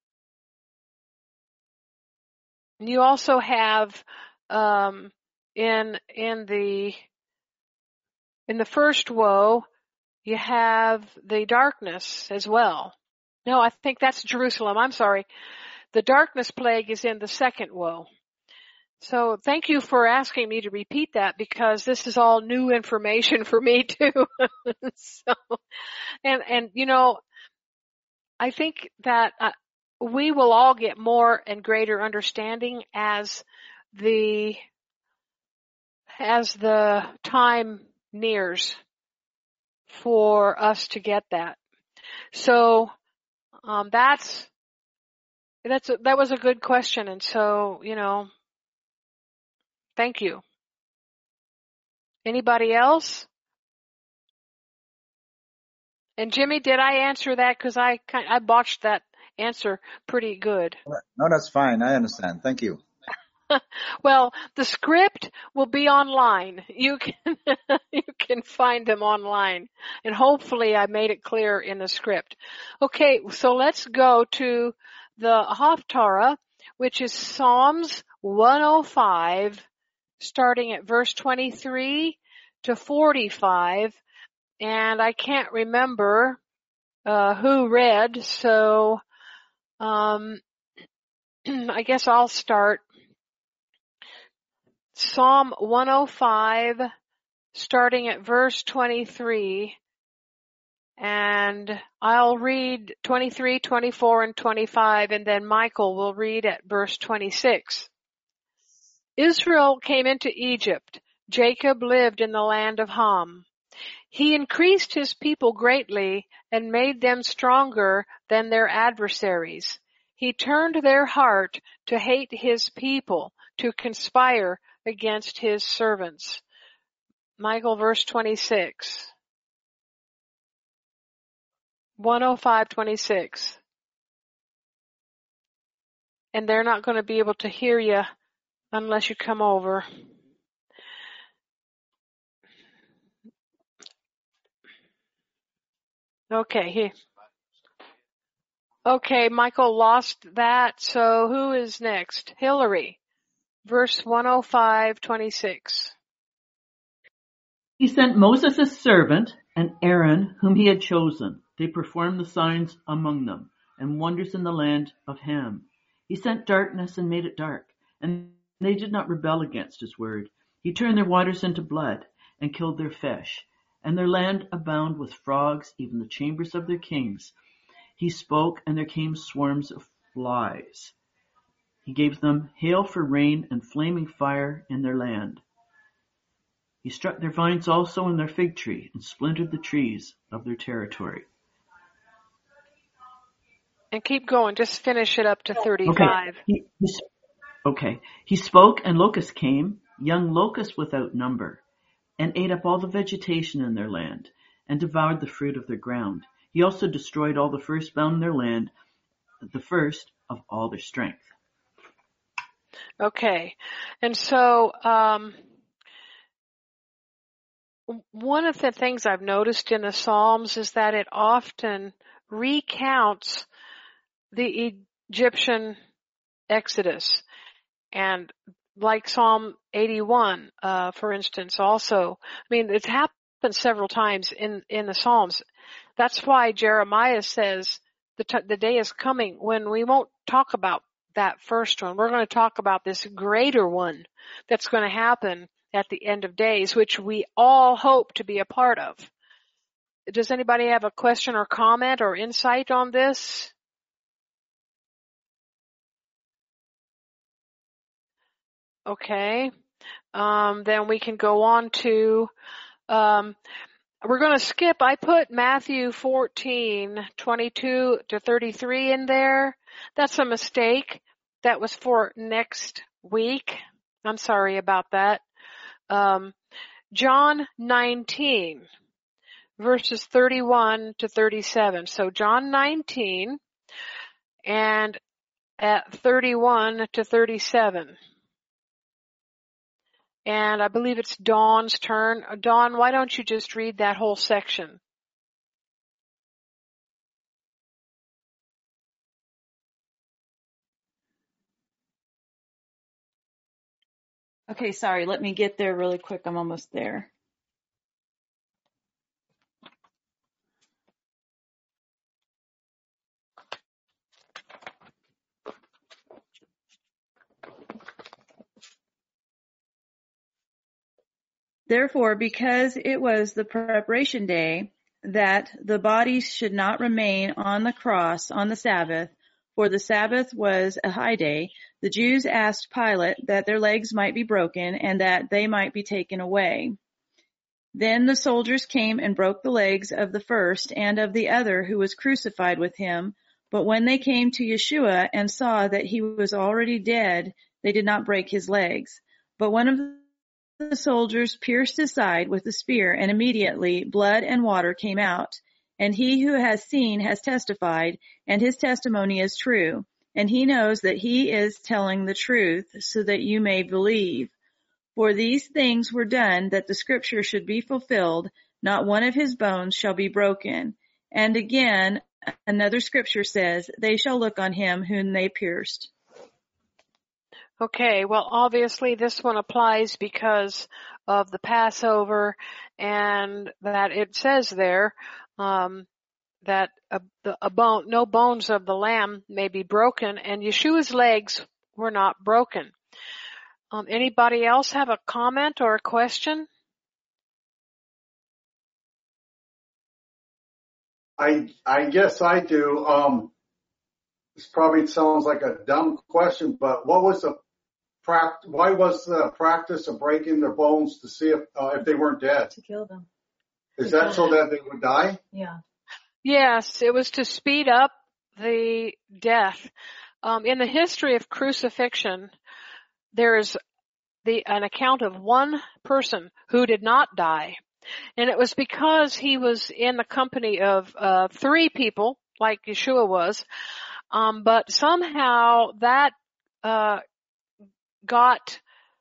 You also have in the first woe, you have the darkness as well. No, I think that's Jerusalem. I'm sorry. The darkness plague is in the second woe. So thank you for asking me to repeat that, because this is all new information for me too. I think that we will all get more and greater understanding as the time nears for us to get that. So that was a good question, and so thank you. Anybody else? And Jimmy, did I answer that? Because I botched that answer pretty good. No, that's fine. I understand. Thank you. Well, the script will be online. You can find them online, and hopefully I made it clear in the script. Okay, so let's go to the Haftarah, which is Psalms 105, starting at verse 23 to 45, and I can't remember who read, so I guess I'll start. Psalm 105, starting at verse 23, and I'll read 23, 24, and 25, and then Michael will read at verse 26. Israel came into Egypt. Jacob lived in the land of Ham. He increased his people greatly and made them stronger than their adversaries. He turned their heart to hate his people, to conspire against his servants. Michael, verse 26. 105:26. And they're not going to be able to hear you unless you come over. Okay, Michael lost that, so who is next? Hillary, verse 105:26. He sent Moses' servant and Aaron, whom he had chosen. They performed the signs among them and wonders in the land of Ham. He sent darkness and made it dark, and they did not rebel against his word. He turned their waters into blood and killed their fish, and their land abounded with frogs, even the chambers of their kings. He spoke, and there came swarms of flies. He gave them hail for rain and flaming fire in their land. He struck their vines also in their fig tree and splintered the trees of their territory. And keep going. Just finish it up to 35. Okay. He spoke, and locusts came, young locusts without number, and ate up all the vegetation in their land, and devoured the fruit of their ground. He also destroyed all the firstborn in their land, the first of all their strength. Okay. And so, one of the things I've noticed in the Psalms is that it often recounts the Egyptian exodus. And like Psalm 81, for instance, also. It's happened several times in the Psalms. That's why Jeremiah says the day is coming when we won't talk about that first one. We're going to talk about this greater one that's going to happen at the end of days, which we all hope to be a part of. Does anybody have a question or comment or insight on this? Okay. Then we can go on to, we're going to skip, I put Matthew 14:22-33 in there. That's a mistake. That was for next week. I'm sorry about that. John 19, verses 31-37. So John 19 and at 31-37. And I believe it's Dawn's turn. Dawn, why don't you just read that whole section? Okay, sorry. Let me get there really quick. I'm almost there. Therefore, because it was the preparation day, that the bodies should not remain on the cross on the Sabbath, for the Sabbath was a high day, the Jews asked Pilate that their legs might be broken and that they might be taken away. Then the soldiers came and broke the legs of the first and of the other who was crucified with him. But when they came to Yeshua and saw that he was already dead, they did not break his legs. But one of the soldiers pierced his side with a spear, and immediately blood and water came out. And he who has seen has testified, and his testimony is true. And he knows that he is telling the truth, so that you may believe. For these things were done that the scripture should be fulfilled, not one of his bones shall be broken. And again, another scripture says, they shall look on him whom they pierced. Okay, well, obviously this one applies because of the Passover, and that it says there that no bones of the lamb may be broken, and Yeshua's legs were not broken. Anybody else have a comment or a question? I guess I do. This probably sounds like a dumb question, but why was the practice of breaking their bones to see if they weren't dead? To kill them. Is that so that they would die? Yeah. Yes, it was to speed up the death. In the history of crucifixion, there is an account of one person who did not die. And it was because he was in the company of 3 people, like Yeshua was. But somehow that got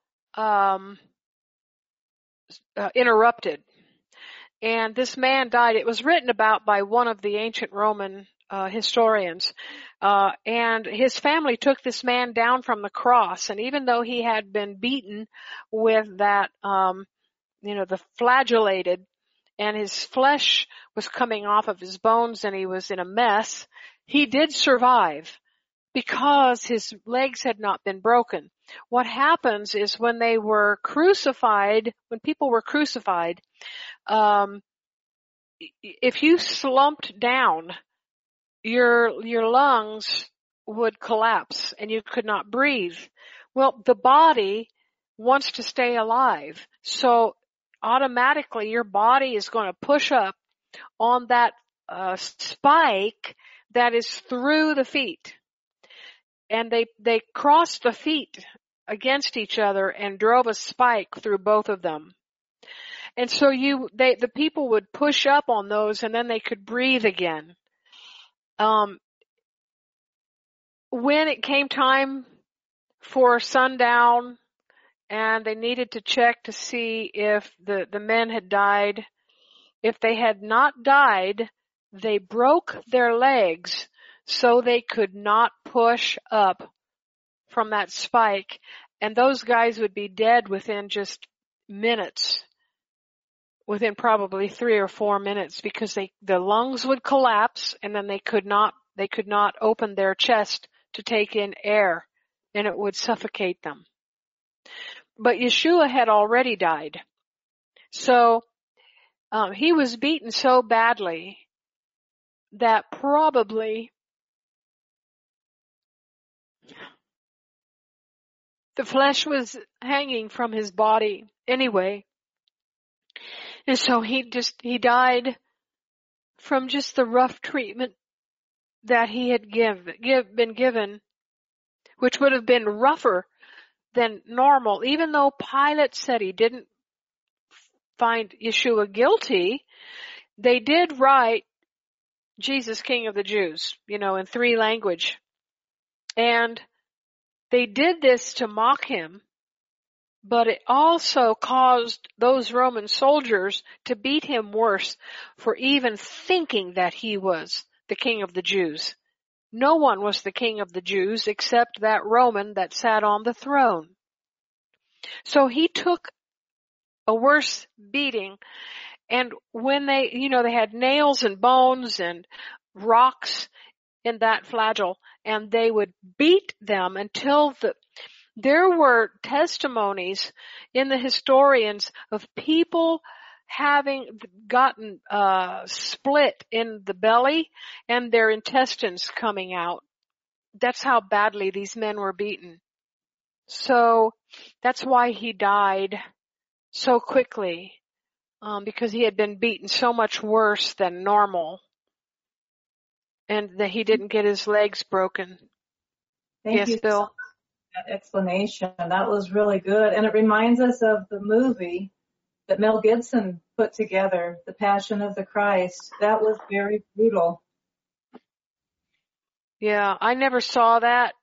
interrupted. And this man died. It was written about by one of the ancient Roman historians. And his family took this man down from the cross. And even though he had been beaten with that, the flagellated, and his flesh was coming off of his bones and he was in a mess, he did survive because his legs had not been broken. What happens is when they were crucified, when people were crucified, if you slumped down, your lungs would collapse and you could not breathe. Well, the body wants to stay alive. So automatically your body is going to push up on that spike that is through the feet. And they crossed the feet against each other and drove a spike through both of them. And so the people would push up on those and then they could breathe again. When it came time for sundown and they needed to check to see if the men had died, if they had not died, they broke their legs so they could not push up from that spike. And those guys would be dead within just minutes. Within probably 3 or 4 minutes, because the lungs would collapse and then they could not open their chest to take in air, and it would suffocate them. But Yeshua had already died. So he was beaten so badly that probably the flesh was hanging from his body anyway. And so he died from just the rough treatment that he had been given, which would have been rougher than normal. Even though Pilate said he didn't find Yeshua guilty, they did write Jesus, King of the Jews, in 3 language. And they did this to mock him, but it also caused those Roman soldiers to beat him worse for even thinking that he was the King of the Jews. No one was the King of the Jews except that Roman that sat on the throne. So he took a worse beating. And when they had nails and bones and rocks in that flagell, and they would beat them until there were testimonies in the historians of people having gotten split in the belly and their intestines coming out. That's how badly these men were beaten. So that's why he died so quickly. Because he had been beaten so much worse than normal, and that he didn't get his legs broken. Thank you, Bill. for that explanation. That was really good, and it reminds us of the movie that Mel Gibson put together, The Passion of the Christ. That was very brutal. Yeah, I never saw that.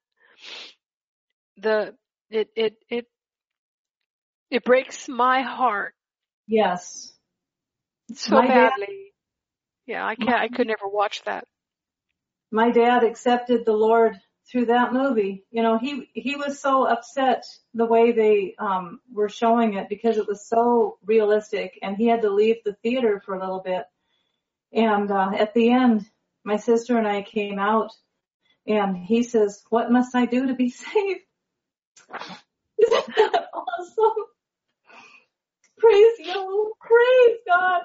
It breaks my heart. Yes. So badly. Yeah, I could never watch that. My dad accepted the Lord through that movie. He was so upset the way they were showing it because it was so realistic, and he had to leave the theater for a little bit. And at the end, my sister and I came out, and he says, "What must I do to be saved?" Isn't that awesome? Praise you. Praise God.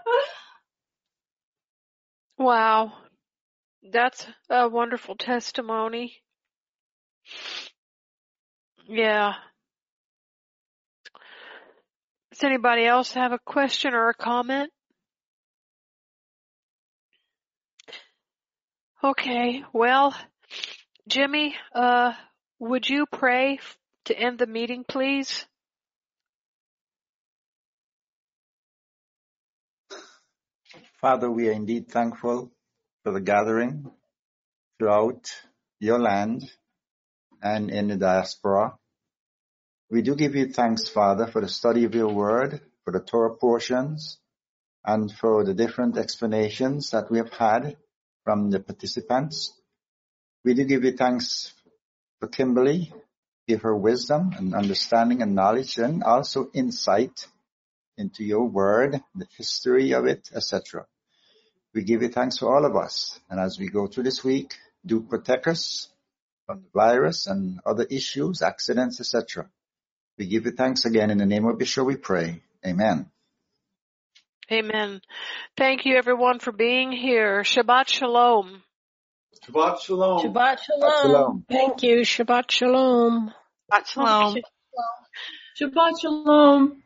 Wow. That's a wonderful testimony. Yeah. Does anybody else have a question or a comment? Okay. Well, Jimmy, would you pray to end the meeting, please? Father, we are indeed thankful for the gathering throughout your land and in the diaspora. We do give you thanks, Father, for the study of your word, for the Torah portions, and for the different explanations that we have had from the participants. We do give you thanks for Kimberly. Give her wisdom and understanding and knowledge, and also insight into your word, the history of it, etc. We give you thanks for all of us. And as we go through this week, do protect us from the virus and other issues, accidents, etc. We give you thanks again. In the name of Yeshua we pray. Amen. Amen. Thank you, everyone, for being here. Shabbat Shalom. Shabbat Shalom. Shabbat Shabbat shalom. Thank you. Shabbat Shalom. Shabbat Shalom. Shabbat Shalom.